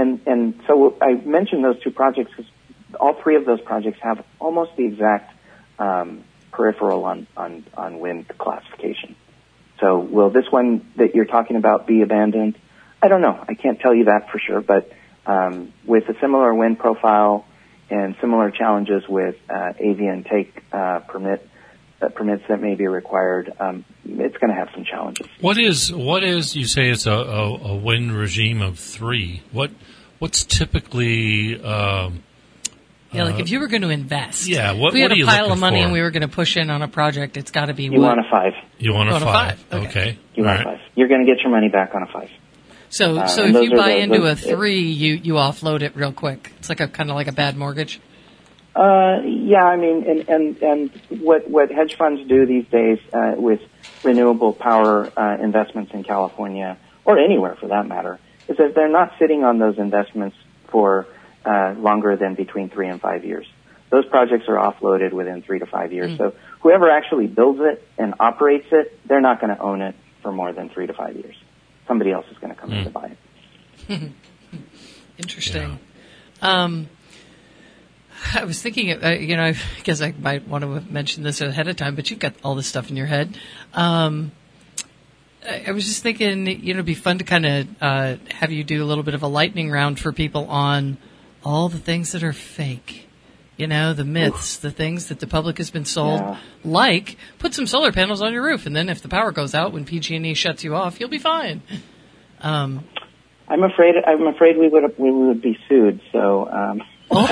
[SPEAKER 4] and and so I mentioned those two projects because all three of those projects have almost the exact um, peripheral on, on, on wind classification. So will this one that you're talking about be abandoned? I don't know. I can't tell you that for sure, but um, with a similar wind profile and similar challenges with uh, avian take uh, permit uh, permits that may be required, um, it's going to have some challenges.
[SPEAKER 2] What is what is you say it's a, a, a wind regime of three? What what's typically um,
[SPEAKER 1] Yeah, like
[SPEAKER 2] uh,
[SPEAKER 1] if you were going to invest.
[SPEAKER 2] Yeah, what,
[SPEAKER 1] if we
[SPEAKER 2] what
[SPEAKER 1] had
[SPEAKER 2] are you
[SPEAKER 1] a pile
[SPEAKER 2] looking
[SPEAKER 1] of money
[SPEAKER 2] for?
[SPEAKER 1] and we were going to push in on a project, it's got to be
[SPEAKER 4] You
[SPEAKER 1] wood.
[SPEAKER 4] want a five.
[SPEAKER 2] You want a
[SPEAKER 1] You want a
[SPEAKER 2] five?
[SPEAKER 1] five, okay.
[SPEAKER 2] Okay.
[SPEAKER 4] You
[SPEAKER 2] All
[SPEAKER 4] want
[SPEAKER 2] right.
[SPEAKER 4] a five. You're going to get your money back on a five.
[SPEAKER 1] So,
[SPEAKER 4] Uh,
[SPEAKER 1] so
[SPEAKER 4] and
[SPEAKER 1] if
[SPEAKER 4] those
[SPEAKER 1] you
[SPEAKER 4] are
[SPEAKER 1] buy
[SPEAKER 4] the-
[SPEAKER 1] into a
[SPEAKER 4] those-
[SPEAKER 1] three, you, you offload it real quick. It's like a kind of like a bad mortgage.
[SPEAKER 4] Uh, yeah, I mean, and, and, and what, what hedge funds do these days, uh, with renewable power, uh, investments in California, or anywhere for that matter, is that they're not sitting on those investments for, uh, longer than between three and five years. Those projects are offloaded within three to five years.
[SPEAKER 1] Mm.
[SPEAKER 4] So whoever actually builds it and operates it, they're not going to own it for more than three to five years. Somebody else is going to come in to buy it.
[SPEAKER 1] Interesting. Um, I was thinking, uh, you know, I guess I might want to mention this ahead of time, but you've got all this stuff in your head. Um, I, I was just thinking, you know, it'd be fun to kind of uh, have you do a little bit of a lightning round for people on all the things that are fake. You know, the myths, the things that the public has been sold,
[SPEAKER 4] Yeah.
[SPEAKER 1] like put some solar panels on your roof, and then if the power goes out when P G and E shuts you off, you'll be fine. Um,
[SPEAKER 4] I'm afraid, I'm afraid we would, we would be sued. So, um,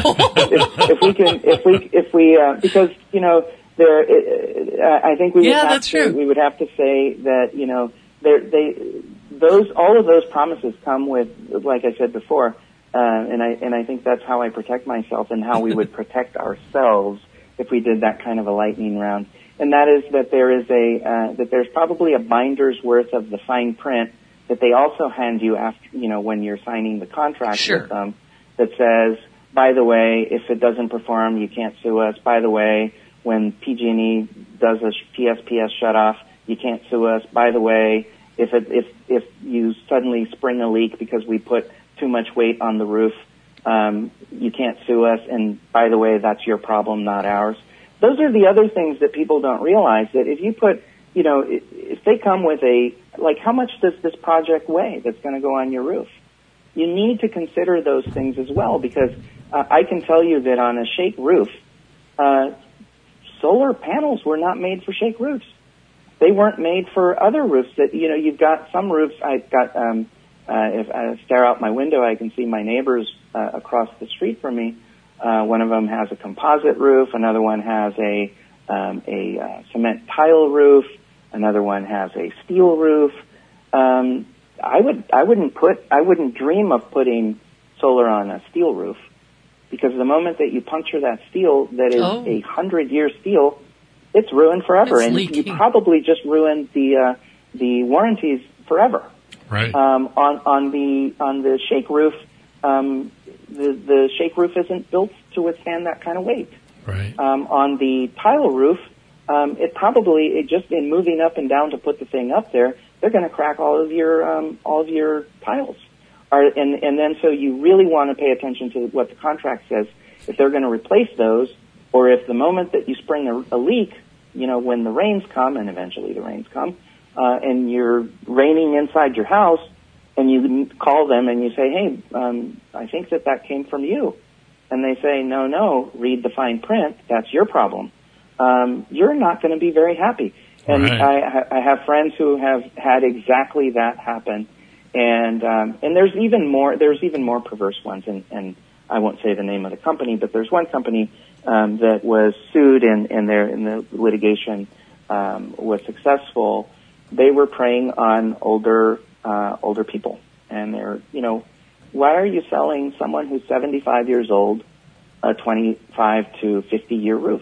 [SPEAKER 4] if, if we can, if we, if we, uh, because, you know, there, uh, I think we would
[SPEAKER 1] Yeah,
[SPEAKER 4] have
[SPEAKER 1] that's
[SPEAKER 4] to,
[SPEAKER 1] true.
[SPEAKER 4] we would have to say that, you know, there, they, those, all of those promises come with, like I said before, uh, and I, and I think that's how I protect myself and how we would protect ourselves if we did that kind of a lightning round. And that is that there is a, uh, that there's probably a binder's worth of the fine print that they also hand you after, you know, when you're signing the contract
[SPEAKER 1] Sure.
[SPEAKER 4] with them that says, by the way, if it doesn't perform, you can't sue us. By the way, when P G and E does a P S P S shut off, you can't sue us. By the way, if it, if, if you suddenly spring a leak because we put too much weight on the roof, um, you can't sue us. And by the way, that's your problem, not ours. Those are the other things that people don't realize, that if you put, you know, if they come with a, like, how much does this project weigh that's going to go on your roof? You need to consider those things as well, because uh, I can tell you that on a shake roof, uh, solar panels were not made for shake roofs. They weren't made for other roofs that, you know, you've got some roofs, I've got, um, uh, if I stare out my window, I can see my neighbors uh, across the street from me. Uh, one of them has a composite roof. Another one has a, um, a uh, cement tile roof. Another one has a steel roof. Um, I would, I wouldn't put, I wouldn't dream of putting solar on a steel roof, because the moment that you puncture that steel, that is
[SPEAKER 1] Oh.
[SPEAKER 4] a hundred year steel, it's ruined forever,
[SPEAKER 1] It's
[SPEAKER 4] and
[SPEAKER 1] leaking.
[SPEAKER 4] you probably just ruined the uh, the warranties forever.
[SPEAKER 2] Right.
[SPEAKER 4] Um, on on the on the shake roof, um, the the shake roof isn't built to withstand that kind of weight.
[SPEAKER 2] Right.
[SPEAKER 4] Um, on the tile roof, um, it probably it just in moving up and down to put the thing up there, they're going to crack all of your um, all of your tiles. Or, and and then so you really want to pay attention to what the contract says if they're going to replace those, or if the moment that you spring a, a leak, you know, when the rains come, and eventually the rains come, uh, and you're raining inside your house, and you call them and you say, hey, um, I think that that came from you. And they say, no, no, read the fine print. That's your problem. Um, you're not going to be very happy. And
[SPEAKER 2] Right.
[SPEAKER 4] I, I have friends who have had exactly that happen. And, um, and there's even more, there's even more perverse ones. And, and I won't say the name of the company, but there's one company, um, that was sued and, and their, in the litigation, um, was successful. They were preying on older, uh, older people. And they're, you know, why are you selling someone who's seventy-five years old a twenty-five to fifty year roof?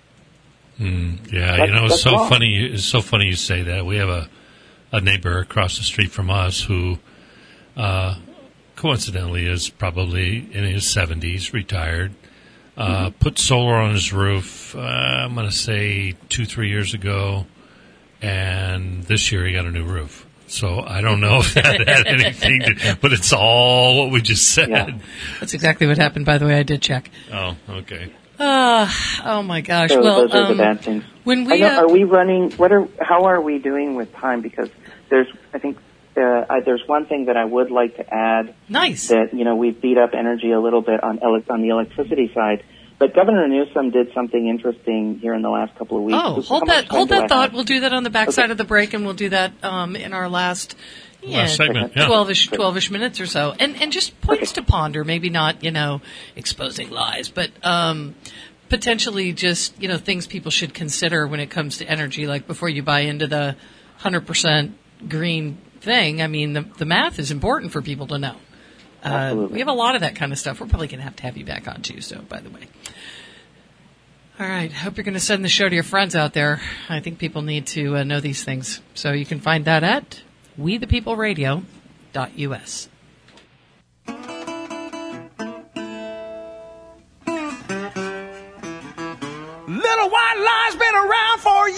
[SPEAKER 2] Mm, yeah,
[SPEAKER 4] That's-
[SPEAKER 2] you know, it's
[SPEAKER 4] that's
[SPEAKER 2] so
[SPEAKER 4] wrong.
[SPEAKER 2] funny. It's so funny you say that. We have a, a neighbor across the street from us who, uh, coincidentally, is probably in his seventies, retired. Uh,
[SPEAKER 4] Mm-hmm.
[SPEAKER 2] Put solar on his roof. Uh, I'm going to say two, three years ago, and this year he got a new roof. So I don't know if that had anything to, but it's all what we just said.
[SPEAKER 4] Yeah.
[SPEAKER 1] That's exactly what happened, by the way. I did check.
[SPEAKER 2] Oh, okay.
[SPEAKER 1] Uh, oh, my gosh.
[SPEAKER 4] So
[SPEAKER 1] well,
[SPEAKER 4] those are
[SPEAKER 1] um,
[SPEAKER 4] the bad things.
[SPEAKER 1] when
[SPEAKER 4] I
[SPEAKER 1] we,
[SPEAKER 4] know,
[SPEAKER 1] uh,
[SPEAKER 4] are we running? What are? How are we doing with time? Because there's, I think, uh, I, there's one thing that I would like to add.
[SPEAKER 1] Nice.
[SPEAKER 4] That you know we've beat up energy a little bit on ele- on the electricity side, but Governor Newsom did something interesting here in the last couple of weeks.
[SPEAKER 1] Oh,
[SPEAKER 4] Just
[SPEAKER 1] hold
[SPEAKER 4] how much
[SPEAKER 1] that,
[SPEAKER 4] time
[SPEAKER 1] hold
[SPEAKER 4] do I
[SPEAKER 1] that thought.
[SPEAKER 4] have?
[SPEAKER 1] We'll do that on the backside
[SPEAKER 4] Okay.
[SPEAKER 1] of the break, and we'll do that um, in our last, yeah,
[SPEAKER 2] Last segment, yeah.
[SPEAKER 1] twelve-ish, twelve-ish minutes or so. And and just points to ponder, maybe not, you know, exposing lies, but um, potentially just, you know, things people should consider when it comes to energy, like before you buy into the one hundred percent green thing. I mean, the, the math is important for people to know. Uh,
[SPEAKER 4] Absolutely.
[SPEAKER 1] we have a lot of that kind of stuff. We're probably going to have to have you back on too, so by the way. All right. Hope you're going to send the show to your friends out there. I think people need to uh, know these things. So you can find that at we the people radio dot u s.
[SPEAKER 7] Little white lies been around for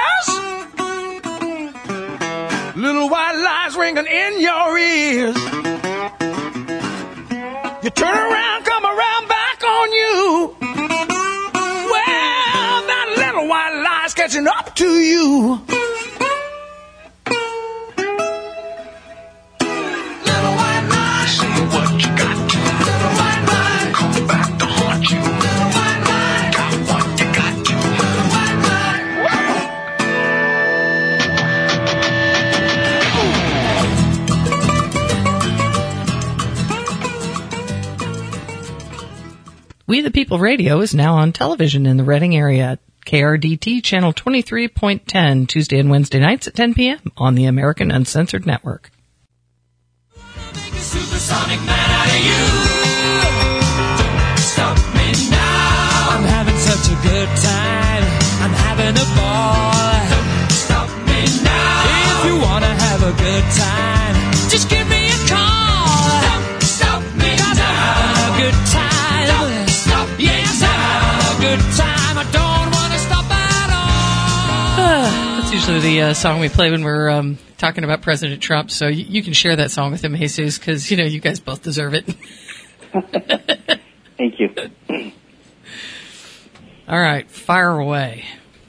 [SPEAKER 7] years. Little white lies ringing in your ears. You turn around, come around back on you. Well, that little white lie's catching up to you. Little white lie, say what you got to. Little white lie, come back to haunt you. Little white lie, got what you got to. Little white
[SPEAKER 1] We the People Radio is now on television in the Reading area. K R D T channel twenty-three point ten, Tuesday and Wednesday nights at ten p.m. on the American Uncensored Network.
[SPEAKER 5] Make a supersonic man out of you. Don't stop me now. I'm having such a good time. I'm having a ball. Don't stop me now. If you wanna have a good time, just give me a call. Don't stop me 'Cause now. I'm having a good time. Don't stop me yes, now. I'm having a good time. I don't wanna stop at all.
[SPEAKER 1] That's usually the uh, song we play when we're um, talking about President Trump. So you, you can share that song with him, Jesus, because, you know, you guys both deserve it.
[SPEAKER 4] Thank you.
[SPEAKER 1] All right, fire away.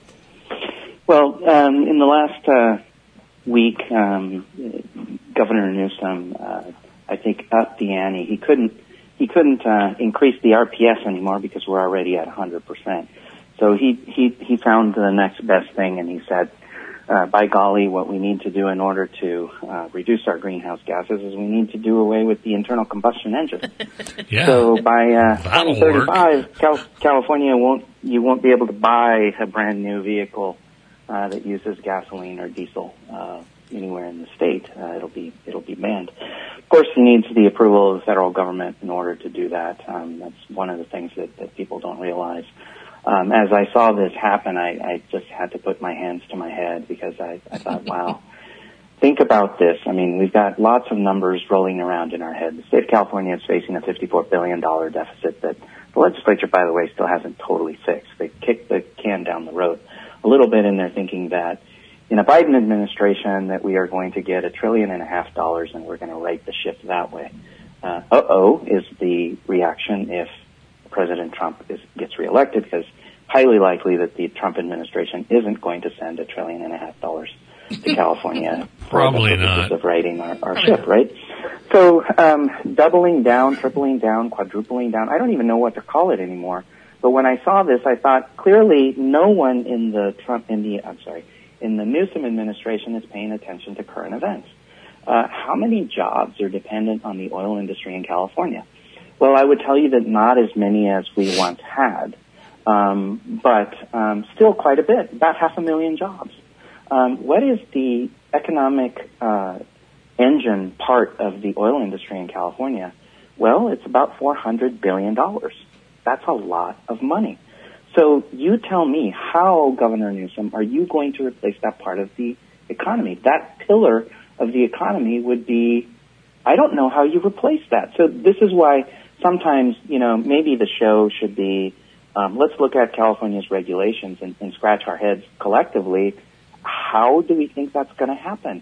[SPEAKER 4] Well, um, in the last uh, week, um, Governor Newsom, uh, I think, upped the ante. He couldn't he couldn't uh, increase the R P S anymore because we're already at one hundred percent. So he he he found the next best thing, and he said, uh, "By golly, what we need to do in order to uh, reduce our greenhouse gases is we need to do away with the internal combustion engine."
[SPEAKER 2] Yeah.
[SPEAKER 4] So by uh,
[SPEAKER 2] That'll
[SPEAKER 4] twenty thirty-five, Cal- California won't you won't be able to buy a brand new vehicle uh, that uses gasoline or diesel uh, anywhere in the state. Uh, it'll be it'll be banned. Of course, he needs the approval of the federal government in order to do that. Um, that's one of the things that, that people don't realize. Um, as I saw this happen, I, I just had to put my hands to my head because I, I thought, wow. Think about this. I mean, we've got lots of numbers rolling around in our head. The state of California is facing a fifty-four billion dollars deficit that the legislature, by the way, still hasn't totally fixed. They kicked the can down the road a little bit, and they're thinking that in a Biden administration that we are going to get a trillion and a half dollars and we're going to right the ship that way. Uh, uh-oh is the reaction if President Trump is, gets reelected, because highly likely that the Trump administration isn't going to send a trillion and a half dollars to California
[SPEAKER 2] Probably
[SPEAKER 4] for the purposes
[SPEAKER 2] not.
[SPEAKER 4] of righting our, our ship, right? So um, doubling down, tripling down, quadrupling down, I don't even know what to call it anymore. But when I saw this, I thought clearly no one in the Trump, in the, I'm sorry, in the Newsom administration is paying attention to current events. Uh, how many jobs are dependent on the oil industry in California? Well, I would tell you that not as many as we once had, um, but um, still quite a bit, about half a million jobs. Um, what is the economic uh, engine part of the oil industry in California? Well, it's about four hundred billion dollars. That's a lot of money. So you tell me, how, Governor Newsom, are you going to replace that part of the economy? That pillar of the economy would be, I don't know how you replace that. So this is why sometimes, you know, maybe the show should be, um, let's look at California's regulations and, and scratch our heads collectively. How do we think that's going to happen?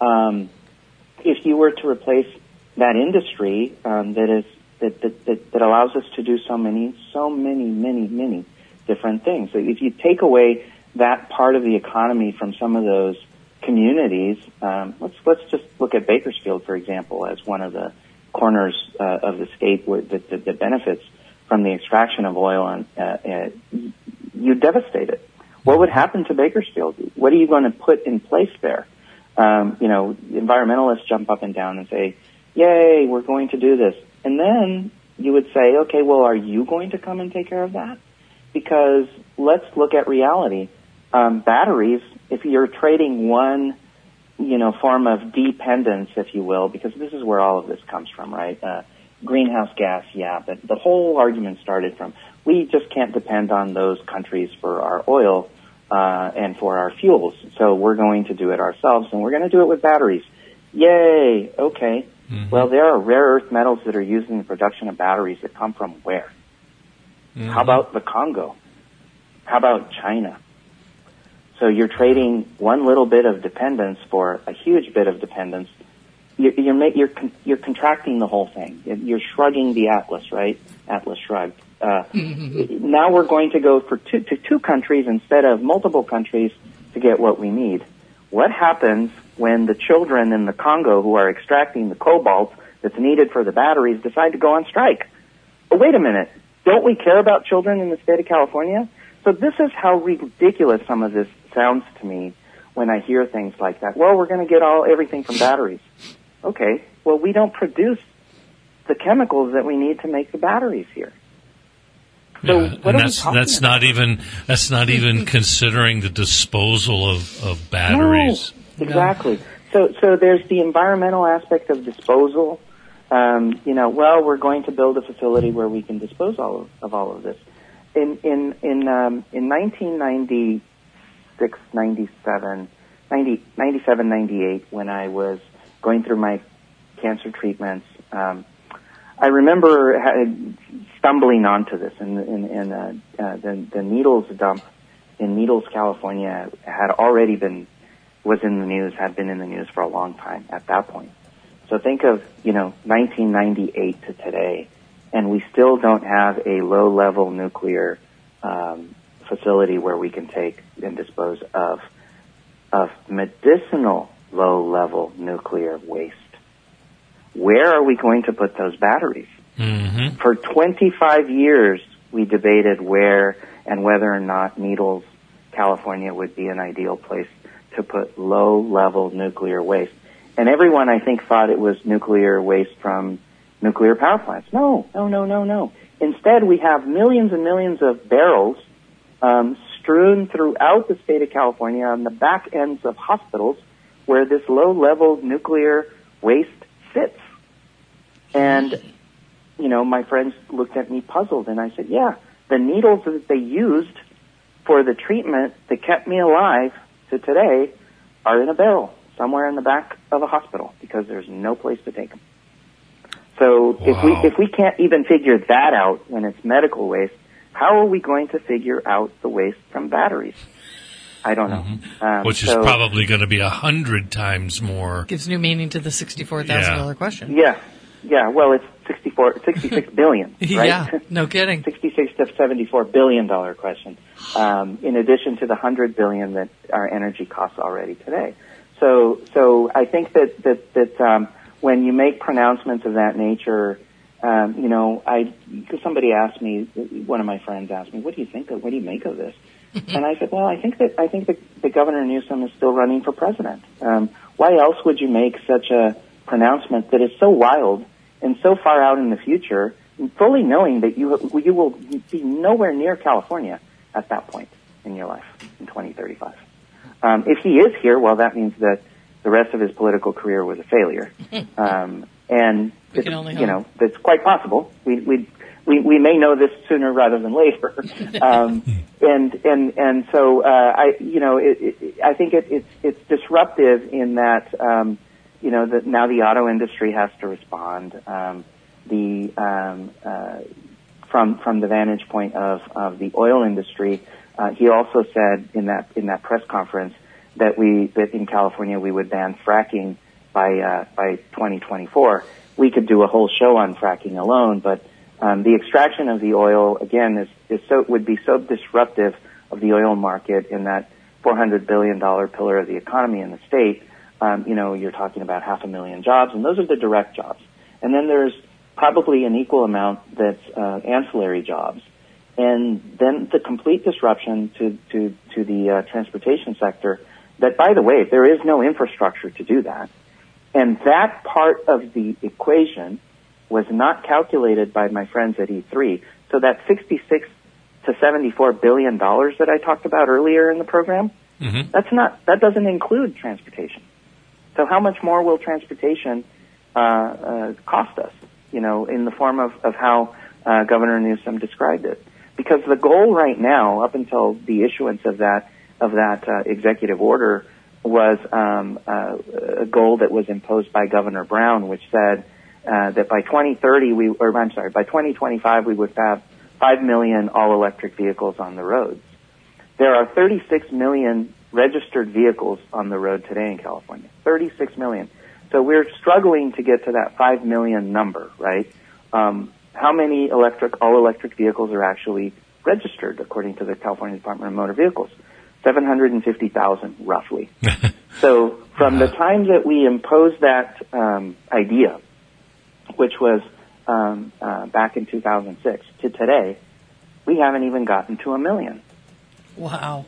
[SPEAKER 4] um, if you were to replace that industry um, that is that, that, that, that allows us to do so many, so many, many, many different things. So if you take away that part of the economy from some of those communities, um, let's let's just look at Bakersfield, for example, as one of the corners uh, of the state where, that, that, that benefits from the extraction of oil, and uh, uh, you devastate it. What would happen to Bakersfield? What are you going to put in place there? Um, you know, environmentalists jump up and down and say, "Yay, we're going to do this," and then you would say, "Okay, well, are you going to come and take care of that?" Because let's look at reality. Um, batteries, if you're trading one, you know, form of dependence, if you will, because this is where all of this comes from, right? Uh, greenhouse gas, yeah, but the whole argument started from we just can't depend on those countries for our oil uh, and for our fuels, so we're going to do it ourselves, and we're going to do it with batteries. Yay! Okay. Mm-hmm. Well, there are rare earth metals that are used in the production of batteries that come from where? Mm-hmm. How about the Congo? How about China? So you're trading one little bit of dependence for a huge bit of dependence. You're you're, ma- you're, con- you're contracting the whole thing. You're shrugging the Atlas, right? Atlas shrugged. Uh, now we're going to go for two, to two countries instead of multiple countries to get what we need. What happens when the children in the Congo who are extracting the cobalt that's needed for the batteries decide to go on strike? But wait a minute. Don't we care about children in the state of California? So this is how ridiculous some of this sounds to me when I hear things like that. Well, we're going to get all everything from batteries. Okay, well, we don't produce the chemicals that we need to make the batteries here. So
[SPEAKER 2] yeah,
[SPEAKER 4] what
[SPEAKER 2] and
[SPEAKER 4] are
[SPEAKER 2] that's
[SPEAKER 4] we talking
[SPEAKER 2] that's
[SPEAKER 4] about?
[SPEAKER 2] not even that's not even considering the disposal of, of batteries.
[SPEAKER 4] No, exactly. So so there's the environmental aspect of disposal. Um, you know, well, we're going to build a facility where we can dispose all of, of all of this. In in in um, in nineteen ninety-six, ninety-seven, ninety, ninety-seven, ninety-eight, when I was going through my cancer treatments, um, I remember ha- stumbling onto this. In, in, in uh, uh, the, the Needles dump in Needles, California, had already been was in the news, had been in the news for a long time at that point. So think of you know nineteen ninety-eight to today. And we still don't have a low-level nuclear um, facility where we can take and dispose of of medicinal low-level nuclear waste. Where are we going to put those batteries? Mm-hmm. For twenty-five years, we debated where and whether or not Needles, California, would be an ideal place to put low-level nuclear waste. And everyone, I think, thought it was nuclear waste from nuclear power plants. No, no, no, no, no. Instead, we have millions and millions of barrels um, strewn throughout the state of California on the back ends of hospitals where this low-level nuclear waste sits. And, you know, my friends looked at me puzzled, and I said, yeah, the needles that they used for the treatment that kept me alive to today are in a barrel somewhere in the back of a hospital because there's no place to take them. So wow. if we if we can't even figure that out when it's medical waste, how are we going to figure out the waste from batteries? I don't know.
[SPEAKER 2] Mm-hmm.
[SPEAKER 4] Um,
[SPEAKER 2] Which is
[SPEAKER 4] so,
[SPEAKER 2] probably going to be a hundred times more.
[SPEAKER 1] Gives new meaning to the sixty-four thousand dollars
[SPEAKER 2] yeah.
[SPEAKER 1] question.
[SPEAKER 4] Yeah. Yeah. Well, it's sixty-four, sixty-six billion, right?
[SPEAKER 1] Yeah. No kidding.
[SPEAKER 4] sixty-six to seventy-four billion dollar question. Um, in addition to the one hundred billion that our energy costs already today. So, so I think that, that, that, um, when you make pronouncements of that nature, um, you know, I, cause somebody asked me, one of my friends asked me, what do you think of, what do you make of this? And I said, well, I think that, I think that, that Governor Newsom is still running for president. Um, why else would you make such a pronouncement that is so wild and so far out in the future, fully knowing that you, you will be nowhere near California at that point in your life in twenty thirty-five? Um, if he is here, well, that means that the rest of his political career was a failure. Um, and,
[SPEAKER 1] we
[SPEAKER 4] it,
[SPEAKER 1] can only
[SPEAKER 4] you
[SPEAKER 1] hope.
[SPEAKER 4] know, that's quite possible. We, we, we, we may know this sooner rather than later. um, and, and, and so, uh, I, you know, it, it, I think it, it's, it's disruptive in that, um, you know, that now the auto industry has to respond. Um, the, um, uh, from, from the vantage point of, of the oil industry, Uh, he also said in that in that press conference that we that in California we would ban fracking by uh, by twenty twenty-four. We could do a whole show on fracking alone, but um, the extraction of the oil again is, is so would be so disruptive of the oil market in that four hundred billion dollars pillar of the economy in the state. Um, you know, you're talking about half a million jobs, and those are the direct jobs. And then there's probably an equal amount that's uh, ancillary jobs. And then the complete disruption to, to, to the uh, transportation sector that, by the way, there is no infrastructure to do that. And that part of the equation was not calculated by my friends at E three. So that sixty-six to seventy-four billion dollars that I talked about earlier in the program, mm-hmm. that's not, that doesn't include transportation. So how much more will transportation uh, uh, cost us, you know, in the form of, of how uh, Governor Newsom described it? Because the goal right now, up until the issuance of that of that uh, executive order, was um, uh, a goal that was imposed by Governor Brown, which said uh, that by twenty thirty, we, or I'm sorry, by twenty twenty-five, we would have five million all-electric vehicles on the roads. There are thirty-six million registered vehicles on the road today in California. thirty-six million. So we're struggling to get to that five million number, right? Um, how many electric, all-electric vehicles are actually registered, according to the California Department of Motor Vehicles? seven hundred fifty thousand, roughly. So from the time that we imposed that um, idea, which was um, uh, back in two thousand six, to today, we haven't even gotten to a million.
[SPEAKER 1] Wow.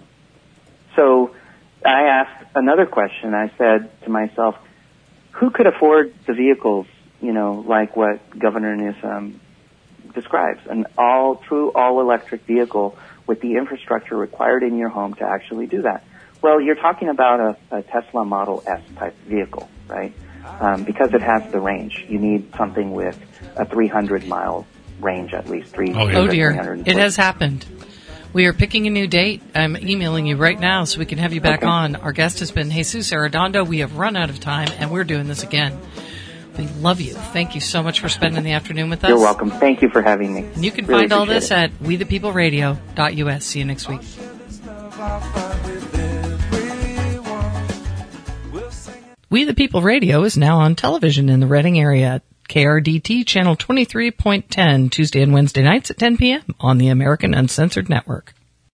[SPEAKER 4] So I asked another question. I said to myself, who could afford the vehicles, you know, like what Governor Newsom describes, an all true all-electric vehicle with the infrastructure required in your home to actually do that? Well, you're talking about a, a Tesla Model S type vehicle, right? Um, because it has the range. You need something with a three hundred mile range at least. Three,
[SPEAKER 1] oh, oh dear. It has happened. We are picking a new date. I'm emailing you right now so we can have you back okay. on. Our guest has been Jesus Arredondo. We have run out of time, and we're doing this again. We love you. Thank you so much for spending the afternoon with us.
[SPEAKER 4] You're welcome. Thank you for having me.
[SPEAKER 1] And you can
[SPEAKER 4] really
[SPEAKER 1] find all this
[SPEAKER 4] it.
[SPEAKER 1] at we the people radio dot U S. See you next week. We the People Radio is now on television in the Redding area. K R D T Channel twenty-three point ten, Tuesday and Wednesday nights at ten p.m. on the American Uncensored Network.